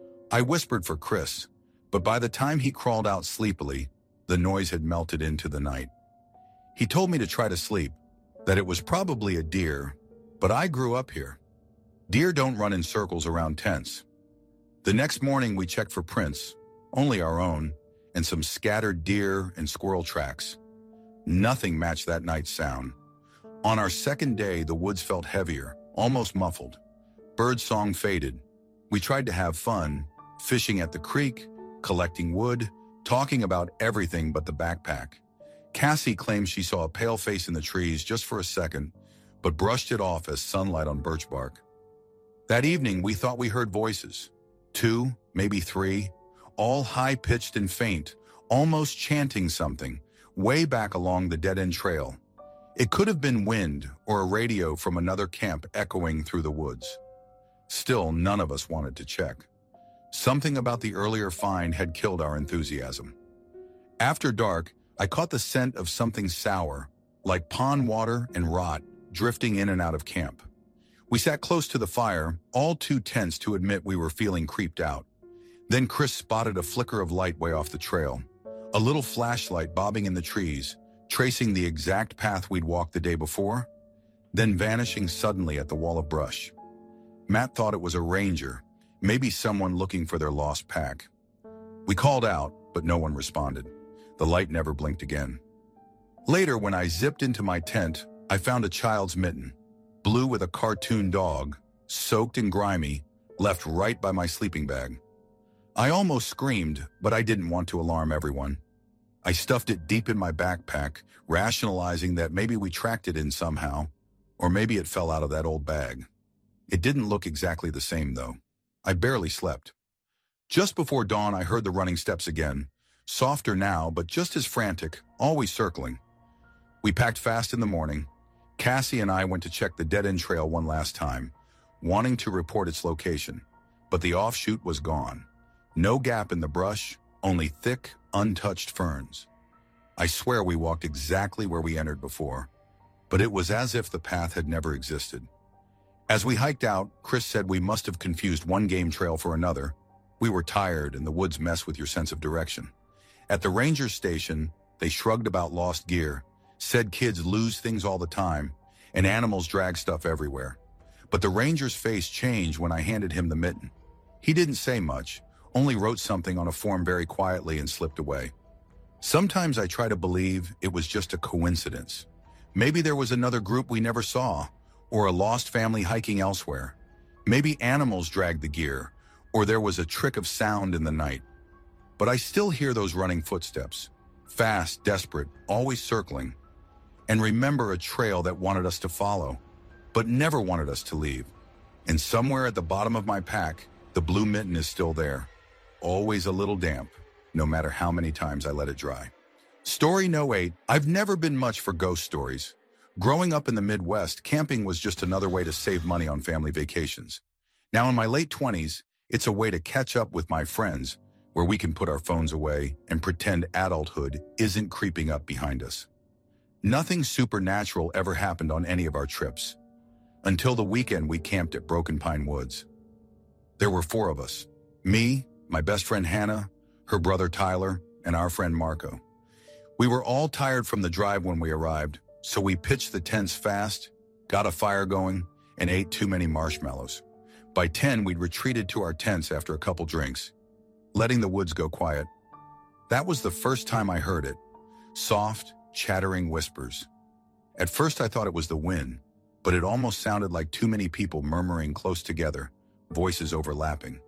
I whispered for Chris, but by the time he crawled out sleepily, the noise had melted into the night. He told me to try to sleep, that it was probably a deer, but I grew up here. Deer don't run in circles around tents. The next morning, we checked for prints, only our own, and some scattered deer and squirrel tracks. Nothing matched that night's sound. On our second day, the woods felt heavier, almost muffled. Birdsong faded. We tried to have fun, fishing at the creek, collecting wood, talking about everything but the backpack. Cassie claimed she saw a pale face in the trees just for a second, but brushed it off as sunlight on birch bark. That evening, we thought we heard voices. Two, maybe three, all high-pitched and faint, almost chanting something, way back along the dead-end trail. It could have been wind or a radio from another camp echoing through the woods. Still, none of us wanted to check. Something about the earlier find had killed our enthusiasm. After dark, I caught the scent of something sour, like pond water and rot, drifting in and out of camp. We sat close to the fire, all too tense to admit we were feeling creeped out. Then Chris spotted a flicker of light way off the trail, a little flashlight bobbing in the trees, tracing the exact path we'd walked the day before, then vanishing suddenly at the wall of brush. Matt thought it was a ranger, maybe someone looking for their lost pack. We called out, but no one responded. The light never blinked again. Later, when I zipped into my tent, I found a child's mitten, blue with a cartoon dog, soaked and grimy, left right by my sleeping bag. I almost screamed, but I didn't want to alarm everyone. I stuffed it deep in my backpack, rationalizing that maybe we tracked it in somehow, or maybe it fell out of that old bag. It didn't look exactly the same, though. I barely slept. Just before dawn, I heard the running steps again, softer now, but just as frantic, always circling. We packed fast in the morning. Cassie and I went to check the dead-end trail one last time, wanting to report its location, but the offshoot was gone. No gap in the brush, only thick, untouched ferns. I swear we walked exactly where we entered before, but it was as if the path had never existed. As we hiked out, Chris said we must have confused one game trail for another. We were tired and the woods mess with your sense of direction. At the ranger station, they shrugged about lost gear, said kids lose things all the time, and animals drag stuff everywhere. But the ranger's face changed when I handed him the mitten. He didn't say much, only wrote something on a form very quietly and slipped away. Sometimes I try to believe it was just a coincidence. Maybe there was another group we never saw, or a lost family hiking elsewhere. Maybe animals dragged the gear, or there was a trick of sound in the night. But I still hear those running footsteps, fast, desperate, always circling, and remember a trail that wanted us to follow, but never wanted us to leave. And somewhere at the bottom of my pack, the blue mitten is still there, always a little damp, no matter how many times I let it dry. Story no eight, I've never been much for ghost stories. Growing up in the Midwest, camping was just another way to save money on family vacations. Now in my late twenties, it's a way to catch up with my friends, where we can put our phones away and pretend adulthood isn't creeping up behind us. Nothing supernatural ever happened on any of our trips, until the weekend we camped at Broken Pine Woods. There were four of us, me, my best friend Hannah, her brother Tyler, and our friend Marco. We were all tired from the drive when we arrived, so we pitched the tents fast, got a fire going, and ate too many marshmallows. By ten, we'd retreated to our tents after a couple drinks, letting the woods go quiet. That was the first time I heard it, soft, chattering whispers. At first I thought it was the wind, but it almost sounded like too many people murmuring close together, voices overlapping.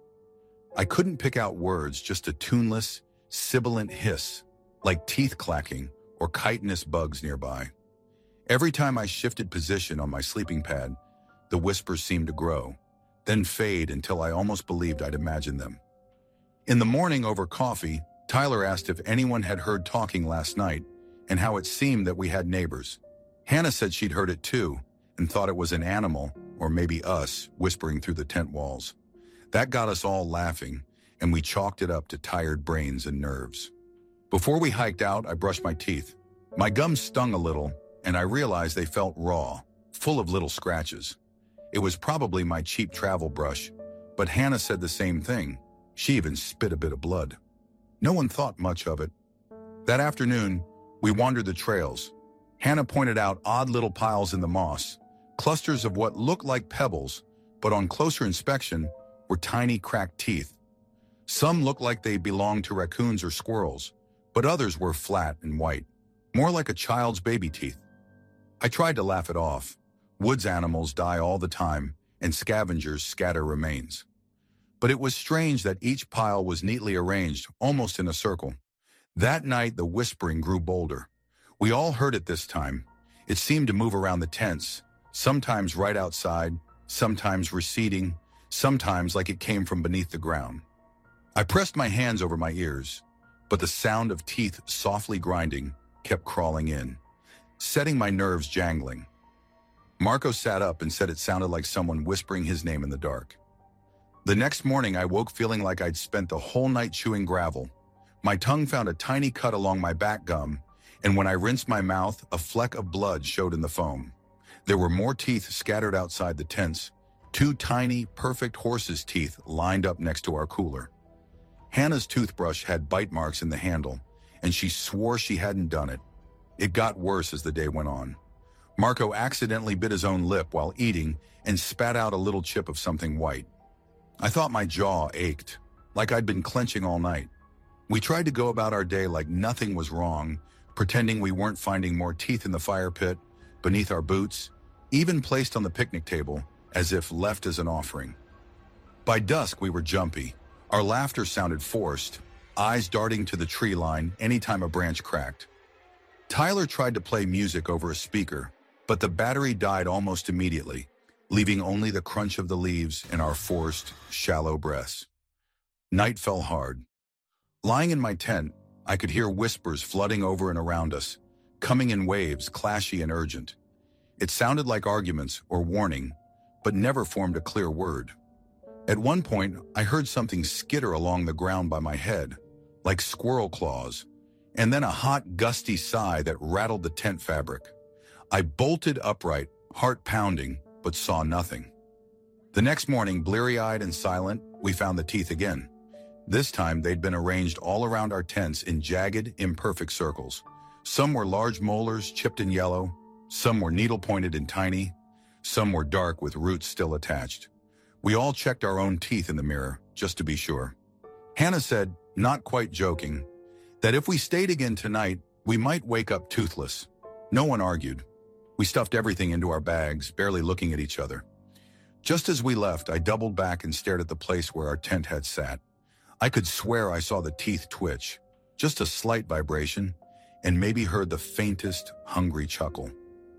I couldn't pick out words, just a tuneless, sibilant hiss, like teeth clacking or chitinous bugs nearby. Every time I shifted position on my sleeping pad, the whispers seemed to grow, then fade until I almost believed I'd imagined them. In the morning over coffee, Tyler asked if anyone had heard talking last night and how it seemed that we had neighbors. Hannah said she'd heard it too and thought it was an animal, or maybe us, whispering through the tent walls. That got us all laughing, and we chalked it up to tired brains and nerves. Before we hiked out, I brushed my teeth. My gums stung a little, and I realized they felt raw, full of little scratches. It was probably my cheap travel brush, but Hannah said the same thing. She even spit a bit of blood. No one thought much of it. That afternoon, we wandered the trails. Hannah pointed out odd little piles in the moss, clusters of what looked like pebbles, but on closer inspection were tiny cracked teeth. Some looked like they belonged to raccoons or squirrels, but others were flat and white, more like a child's baby teeth. I tried to laugh it off. Woods animals die all the time, and scavengers scatter remains. But it was strange that each pile was neatly arranged, almost in a circle. That night, the whispering grew bolder. We all heard it this time. It seemed to move around the tents, sometimes right outside, sometimes receding, sometimes like it came from beneath the ground. I pressed my hands over my ears, but the sound of teeth softly grinding kept crawling in, setting my nerves jangling. Marco sat up and said it sounded like someone whispering his name in the dark. The next morning, I woke feeling like I'd spent the whole night chewing gravel. My tongue found a tiny cut along my back gum, and when I rinsed my mouth, a fleck of blood showed in the foam. There were more teeth scattered outside the tents, two tiny, perfect horse's teeth lined up next to our cooler. Hannah's toothbrush had bite marks in the handle, and she swore she hadn't done it. It got worse as the day went on. Marco accidentally bit his own lip while eating and spat out a little chip of something white. I thought my jaw ached, like I'd been clenching all night. We tried to go about our day like nothing was wrong, pretending we weren't finding more teeth in the fire pit, beneath our boots, even placed on the picnic table, as if left as an offering. By dusk, we were jumpy. Our laughter sounded forced, eyes darting to the tree line anytime a branch cracked. Tyler tried to play music over a speaker, but the battery died almost immediately, leaving only the crunch of the leaves and our forced, shallow breaths. Night fell hard. Lying in my tent, I could hear whispers flooding over and around us, coming in waves, clashy and urgent. It sounded like arguments or warning, but never formed a clear word. At one point, I heard something skitter along the ground by my head, like squirrel claws, and then a hot, gusty sigh that rattled the tent fabric. I bolted upright, heart pounding, but saw nothing. The next morning, bleary-eyed and silent, we found the teeth again. This time, they'd been arranged all around our tents in jagged, imperfect circles. Some were large molars, chipped and yellow. Some were needle-pointed and tiny. Some were dark with roots still attached. We all checked our own teeth in the mirror, just to be sure. Hannah said, not quite joking, that if we stayed again tonight, we might wake up toothless. No one argued. We stuffed everything into our bags, barely looking at each other. Just as we left, I doubled back and stared at the place where our tent had sat. I could swear I saw the teeth twitch, just a slight vibration, and maybe heard the faintest, hungry chuckle.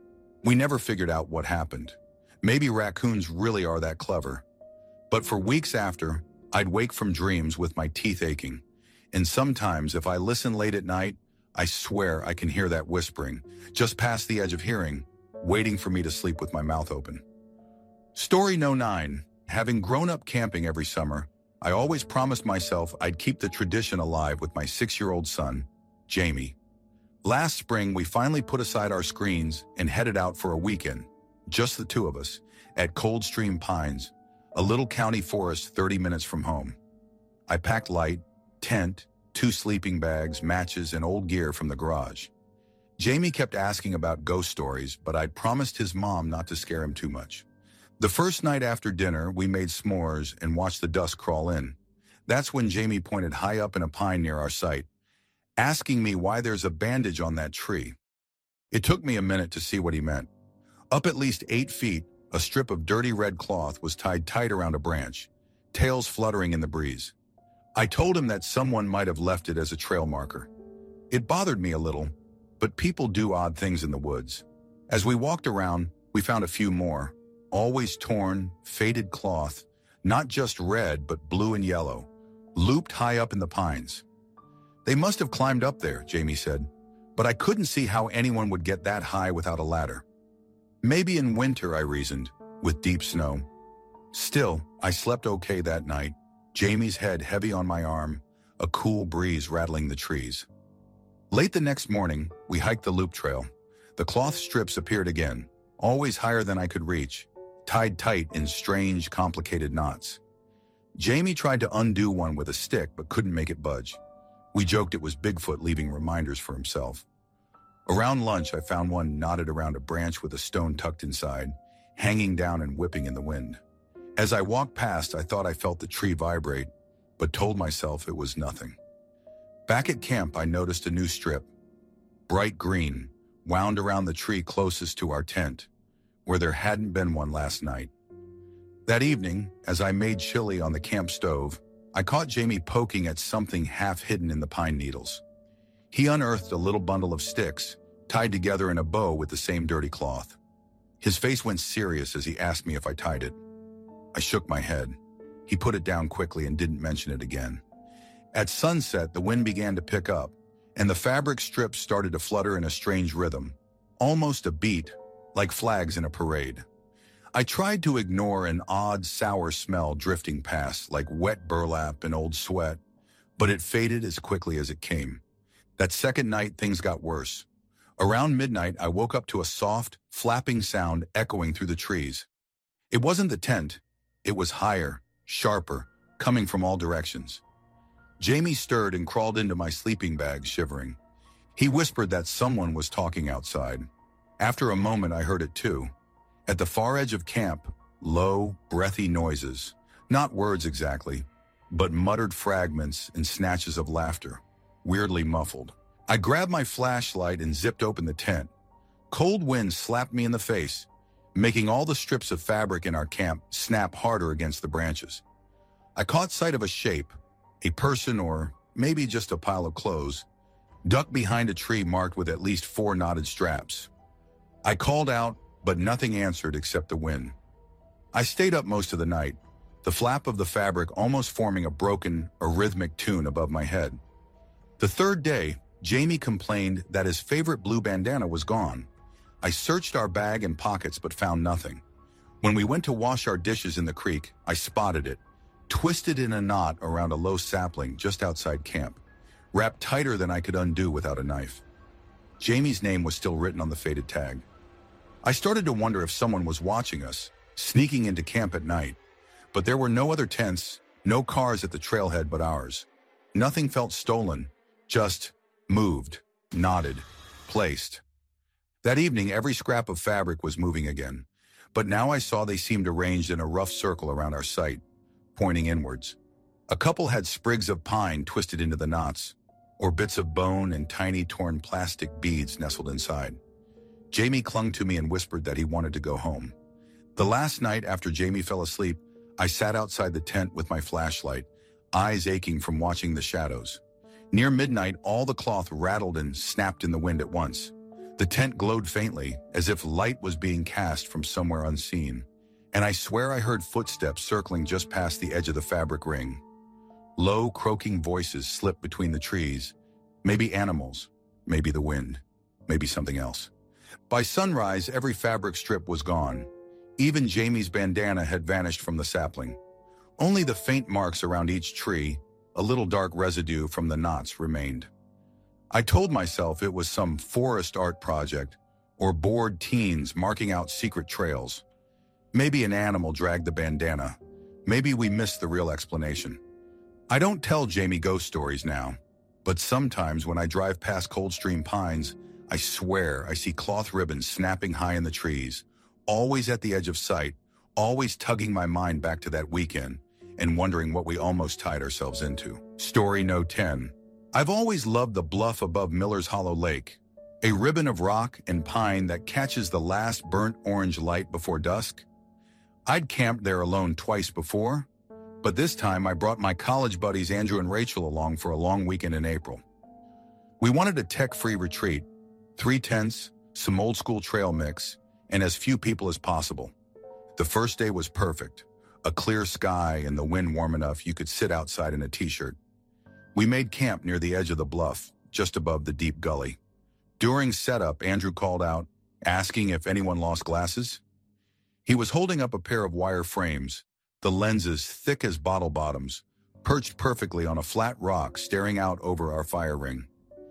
We never figured out what happened. Maybe raccoons really are that clever. But for weeks after, I'd wake from dreams with my teeth aching. And sometimes, if I listen late at night, I swear I can hear that whispering, just past the edge of hearing, waiting for me to sleep with my mouth open. Story no nine. Having grown up camping every summer, I always promised myself I'd keep the tradition alive with my six-year-old son, Jamie. Last spring, we finally put aside our screens and headed out for a weekend, just the two of us, at Coldstream Pines, a little county forest thirty minutes from home. I packed light, tent, two sleeping bags, matches, and old gear from the garage. Jamie kept asking about ghost stories, but I'd promised his mom not to scare him too much. The first night after dinner, we made s'mores and watched the dusk crawl in. That's when Jamie pointed high up in a pine near our site, asking me why there's a bandage on that tree. It took me a minute to see what he meant. Up at least eight feet, a strip of dirty red cloth was tied tight around a branch, tails fluttering in the breeze. I told him that someone might have left it as a trail marker. It bothered me a little, but people do odd things in the woods. As we walked around, we found a few more, always torn, faded cloth, not just red but blue and yellow, looped high up in the pines. They must have climbed up there, Jamie said, but I couldn't see how anyone would get that high without a ladder. Maybe in winter, I reasoned, with deep snow. Still, I slept okay that night, Jamie's head heavy on my arm, a cool breeze rattling the trees. Late the next morning, we hiked the loop trail. The cloth strips appeared again, always higher than I could reach, tied tight in strange, complicated knots. Jamie tried to undo one with a stick but couldn't make it budge. We joked it was Bigfoot leaving reminders for himself. Around lunch, I found one knotted around a branch with a stone tucked inside, hanging down and whipping in the wind. As I walked past, I thought I felt the tree vibrate, but told myself it was nothing. Back at camp, I noticed a new strip, bright green, wound around the tree closest to our tent, where there hadn't been one last night. That evening, as I made chili on the camp stove, I caught Jamie poking at something half hidden in the pine needles. He unearthed a little bundle of sticks, tied together in a bow with the same dirty cloth. His face went serious as he asked me if I tied it. I shook my head. He put it down quickly and didn't mention it again. At sunset, the wind began to pick up, and the fabric strips started to flutter in a strange rhythm, almost a beat, like flags in a parade. I tried to ignore an odd, sour smell drifting past, like wet burlap and old sweat, but it faded as quickly as it came. That second night, things got worse. Around midnight, I woke up to a soft, flapping sound echoing through the trees. It wasn't the tent. It was higher, sharper, coming from all directions. Jamie stirred and crawled into my sleeping bag, shivering. He whispered that someone was talking outside. After a moment, I heard it too. At the far edge of camp, low, breathy noises. Not words exactly, but muttered fragments and snatches of laughter, weirdly muffled. I grabbed my flashlight and zipped open the tent. Cold wind slapped me in the face, making all the strips of fabric in our camp snap harder against the branches. I caught sight of a shape, a person or maybe just a pile of clothes, ducked behind a tree marked with at least four knotted straps. I called out, but nothing answered except the wind. I stayed up most of the night, the flap of the fabric almost forming a broken, arrhythmic tune above my head. The third day, Jamie complained that his favorite blue bandana was gone. I searched our bag and pockets but found nothing. When we went to wash our dishes in the creek, I spotted it, twisted in a knot around a low sapling just outside camp, wrapped tighter than I could undo without a knife. Jamie's name was still written on the faded tag. I started to wonder if someone was watching us, sneaking into camp at night, but there were no other tents, no cars at the trailhead but ours. Nothing felt stolen, just moved, knotted, placed. That evening, every scrap of fabric was moving again, but now I saw they seemed arranged in a rough circle around our site, pointing inwards. A couple had sprigs of pine twisted into the knots, or bits of bone and tiny torn plastic beads nestled inside. Jamie clung to me and whispered that he wanted to go home. The last night after Jamie fell asleep, I sat outside the tent with my flashlight, eyes aching from watching the shadows. Near midnight, all the cloth rattled and snapped in the wind at once. The tent glowed faintly, as if light was being cast from somewhere unseen. And I swear I heard footsteps circling just past the edge of the fabric ring. Low, croaking voices slipped between the trees. Maybe animals, maybe the wind, maybe something else. By sunrise, every fabric strip was gone. Even Jamie's bandana had vanished from the sapling. Only the faint marks around each tree, a little dark residue from the knots, remained. I told myself it was some forest art project or bored teens marking out secret trails. Maybe an animal dragged the bandana. Maybe we missed the real explanation. I don't tell Jamie ghost stories now, but sometimes when I drive past Coldstream Pines, I swear I see cloth ribbons snapping high in the trees, always at the edge of sight, always tugging my mind back to that weekend and wondering what we almost tied ourselves into. Story no ten. I've always loved the bluff above Miller's Hollow Lake, a ribbon of rock and pine that catches the last burnt orange light before dusk. I'd camped there alone twice before, but this time I brought my college buddies Andrew and Rachel along for a long weekend in April. We wanted a tech-free retreat, three tents, some old-school trail mix, and as few people as possible. The first day was perfect, a clear sky and the wind warm enough you could sit outside in a t-shirt. We made camp near the edge of the bluff, just above the deep gully. During setup, Andrew called out, asking if anyone lost glasses. He was holding up a pair of wire frames, the lenses thick as bottle bottoms, perched perfectly on a flat rock staring out over our fire ring.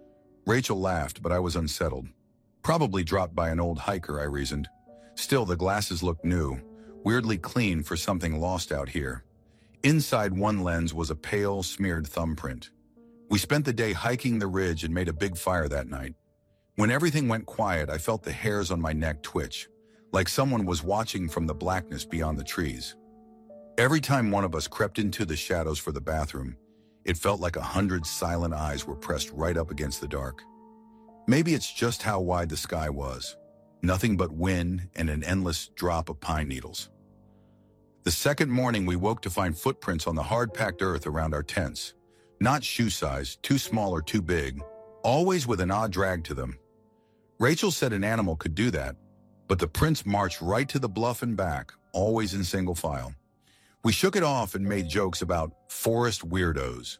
Rachel laughed, but I was unsettled. Probably dropped by an old hiker, I reasoned. Still, the glasses looked new, weirdly clean for something lost out here. Inside one lens was a pale, smeared thumbprint. We spent the day hiking the ridge and made a big fire that night. When everything went quiet, I felt the hairs on my neck twitch, like someone was watching from the blackness beyond the trees. Every time one of us crept into the shadows for the bathroom, it felt like a hundred silent eyes were pressed right up against the dark. Maybe it's just how wide the sky was. Nothing but wind and an endless drop of pine needles. The second morning, we woke to find footprints on the hard-packed earth around our tents. Not shoe-size, too small or too big, always with an odd drag to them. Rachel said an animal could do that, but the prints marched right to the bluff and back, always in single file. We shook it off and made jokes about forest weirdos.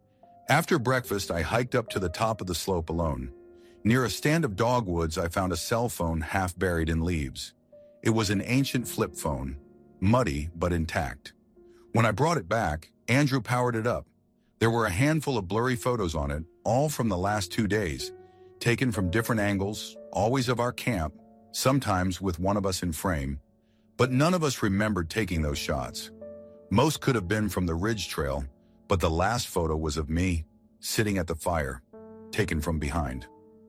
After breakfast, I hiked up to the top of the slope alone. Near a stand of dogwoods, I found a cell phone half buried in leaves. It was an ancient flip phone, muddy but intact. When I brought it back, Andrew powered it up. There were a handful of blurry photos on it, all from the last two days, taken from different angles, always of our camp, sometimes with one of us in frame, but none of us remembered taking those shots. Most could have been from the ridge trail, but the last photo was of me, sitting at the fire, taken from behind.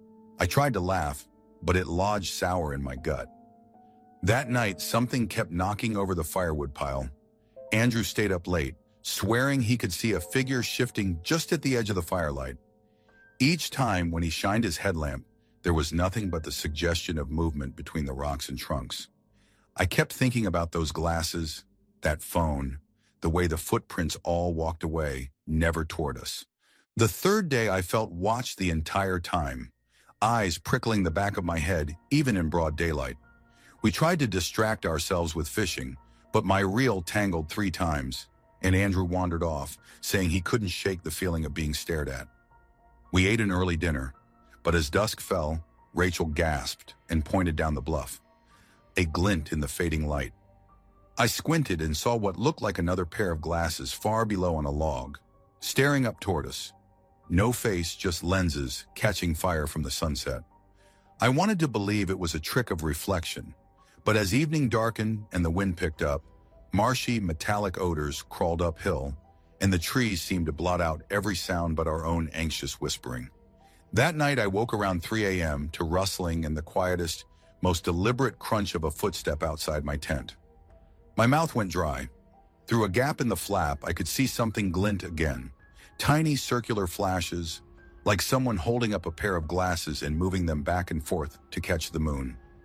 I tried to laugh, but it lodged sour in my gut. That night, something kept knocking over the firewood pile. Andrew stayed up late, swearing he could see a figure shifting just at the edge of the firelight. Each time when he shined his headlamp, there was nothing but the suggestion of movement between the rocks and trunks. I kept thinking about those glasses, that phone, the way the footprints all walked away, never toward us. The third day I felt watched the entire time, eyes prickling the back of my head, even in broad daylight. We tried to distract ourselves with fishing, but my reel tangled three times, and Andrew wandered off, saying he couldn't shake the feeling of being stared at. We ate an early dinner, but as dusk fell, Rachel gasped and pointed down the bluff, a glint in the fading light. I squinted and saw what looked like another pair of glasses far below on a log, staring up toward us. No face, just lenses catching fire from the sunset. I wanted to believe it was a trick of reflection, but as evening darkened and the wind picked up, marshy, metallic odors crawled uphill, and the trees seemed to blot out every sound but our own anxious whispering. That night I woke around three a m to rustling and the quietest, most deliberate crunch of a footstep outside my tent. My mouth went dry. Through a gap in the flap, I could see something glint again. Tiny circular flashes, like someone holding up a pair of glasses and moving them back and forth to catch the moon.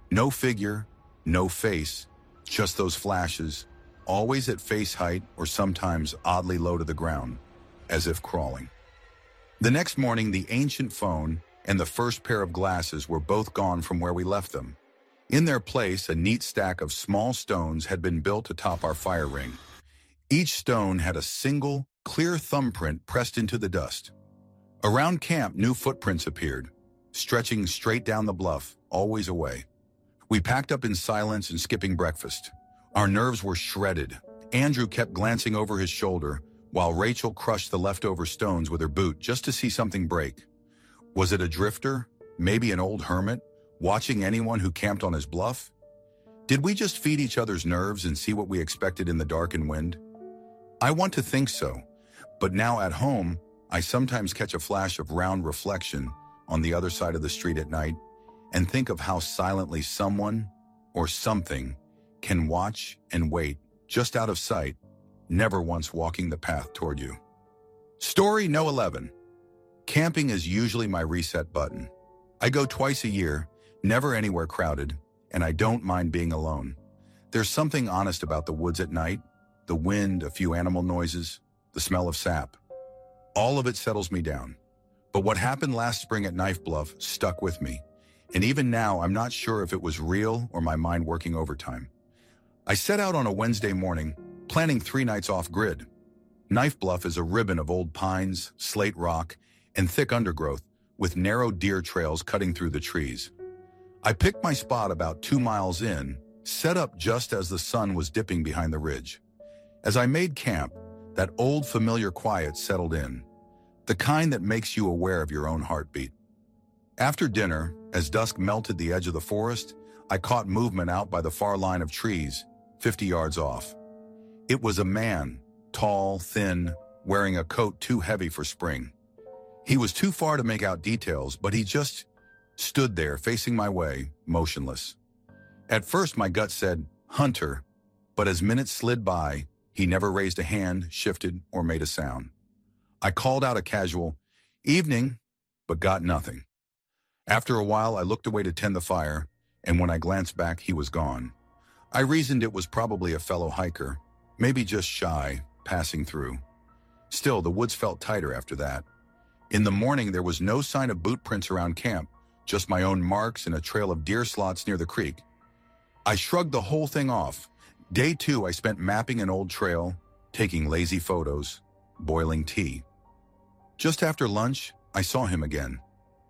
No figure, no face, just those flashes, always at face height or sometimes oddly low to the ground, as if crawling. The next morning, the ancient phone and the first pair of glasses were both gone from where we left them. In their place, a neat stack of small stones had been built atop our fire ring. Each stone had a single, clear thumbprint pressed into the dust. Around camp, new footprints appeared, stretching straight down the bluff, always away. We packed up in silence and skipping breakfast. Our nerves were shredded. Andrew kept glancing over his shoulder, while Rachel crushed the leftover stones with her boot just to see something break. Was it a drifter? Maybe an old hermit? Watching anyone who camped on his bluff? Did we just feed each other's nerves and see what we expected in the dark and wind? I want to think so, but now at home, I sometimes catch a flash of round reflection on the other side of the street at night and think of how silently someone or something can watch and wait just out of sight, never once walking the path toward you. Story no eleven. Camping is usually my reset button. I go twice a year, never anywhere crowded, and I don't mind being alone. There's something honest about the woods at night, the wind, a few animal noises, the smell of sap. All of it settles me down. But what happened last spring at Knife Bluff stuck with me, and even now I'm not sure if it was real or my mind working overtime. I set out on a Wednesday morning, planning three nights off-grid. Knife Bluff is a ribbon of old pines, slate rock, and thick undergrowth, with narrow deer trails cutting through the trees. I picked my spot about two miles in, set up just as the sun was dipping behind the ridge. As I made camp, that old familiar quiet settled in, the kind that makes you aware of your own heartbeat. After dinner, as dusk melted the edge of the forest, I caught movement out by the far line of trees, fifty yards off. It was a man, tall, thin, wearing a coat too heavy for spring. He was too far to make out details, but he just stood there facing my way, motionless. At first, my gut said, "Hunter," but as minutes slid by, he never raised a hand, shifted, or made a sound. I called out a casual, "Evening," but got nothing. After a while, I looked away to tend the fire, and when I glanced back, he was gone. I reasoned it was probably a fellow hiker, maybe just shy, passing through. Still, the woods felt tighter after that. In the morning, there was no sign of boot prints around camp, just my own marks and a trail of deer slots near the creek. I shrugged the whole thing off. Day two, I spent mapping an old trail, taking lazy photos, boiling tea. Just after lunch, I saw him again.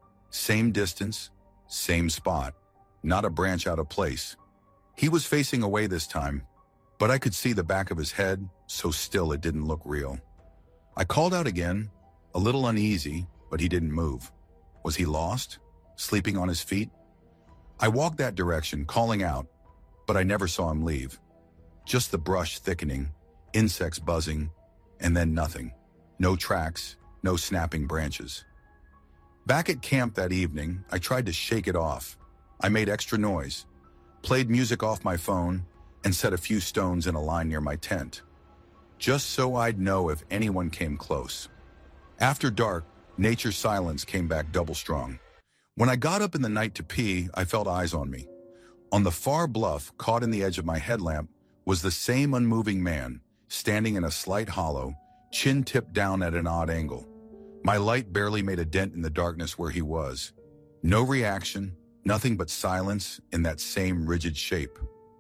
Same distance, same spot, not a branch out of place. He was facing away this time, but I could see the back of his head, so still it didn't look real. I called out again, a little uneasy, but he didn't move. Was he lost? Sleeping on his feet? I walked that direction, calling out, but I never saw him leave. Just the brush thickening, insects buzzing, and then nothing. No tracks, no snapping branches. Back at camp that evening, I tried to shake it off. I made extra noise, played music off my phone, and set a few stones in a line near my tent, just so I'd know if anyone came close. After dark, nature's silence came back double strong. When I got up in the night to pee, I felt eyes on me. On the far bluff, caught in the edge of my headlamp, was the same unmoving man, standing in a slight hollow, chin tipped down at an odd angle. My light barely made a dent in the darkness where he was. No reaction, nothing but silence in that same rigid shape.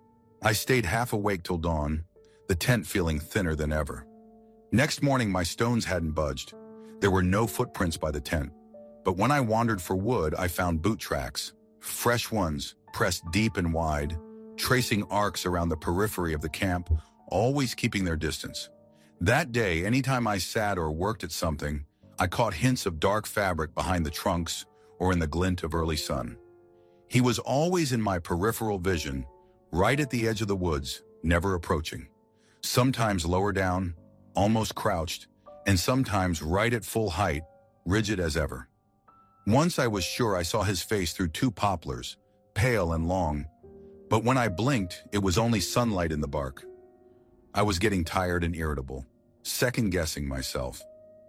I stayed half awake till dawn, the tent feeling thinner than ever. Next morning, my stones hadn't budged. There were no footprints by the tent, but when I wandered for wood, I found boot tracks, fresh ones, pressed deep and wide, tracing arcs around the periphery of the camp, always keeping their distance. That day, anytime I sat or worked at something, I caught hints of dark fabric behind the trunks or in the glint of early sun. He was always in my peripheral vision, right at the edge of the woods, never approaching. Sometimes lower down, almost crouched, and sometimes right at full height, rigid as ever. Once I was sure I saw his face through two poplars, pale and long, but when I blinked, it was only sunlight in the bark. I was getting tired and irritable, second-guessing myself.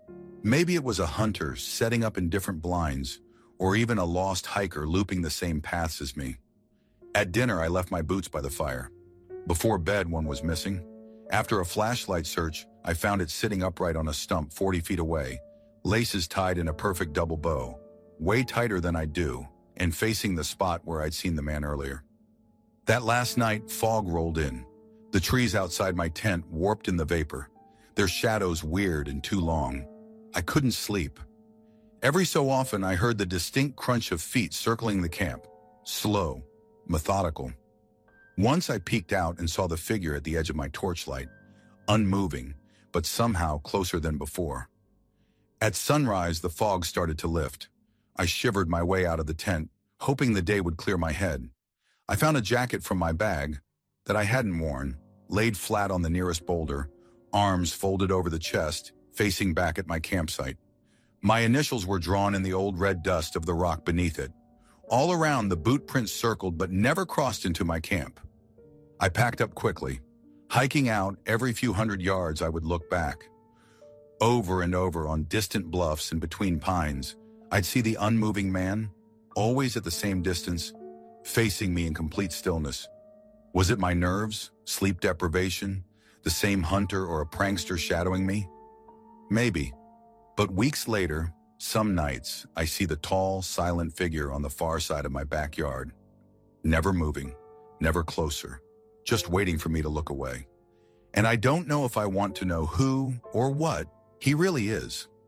Maybe it was a hunter setting up in different blinds, or even a lost hiker looping the same paths as me. At dinner, I left my boots by the fire. Before bed, one was missing. After a flashlight search, I found it sitting upright on a stump forty feet away, laces tied in a perfect double bow, way tighter than I do, and facing the spot where I'd seen the man earlier. That last night, fog rolled in. The trees outside my tent warped in the vapor, their shadows weird and too long. I couldn't sleep. Every so often, I heard the distinct crunch of feet circling the camp, slow, methodical. Once I peeked out and saw the figure at the edge of my torchlight, unmoving, but somehow closer than before. At sunrise, the fog started to lift. I shivered my way out of the tent, hoping the day would clear my head. I found a jacket from my bag that I hadn't worn, laid flat on the nearest boulder, arms folded over the chest, facing back at my campsite. My initials were drawn in the old red dust of the rock beneath it. All around, the boot prints circled but never crossed into my camp. I packed up quickly. Hiking out, every few hundred yards I would look back. Over and over on distant bluffs and between pines, I'd see the unmoving man, always at the same distance, facing me in complete stillness. Was it my nerves, sleep deprivation, the same hunter or a prankster shadowing me? Maybe. But weeks later, some nights, I see the tall, silent figure on the far side of my backyard. Never moving, never closer, just waiting for me to look away. And I don't know if I want to know who or what he really is.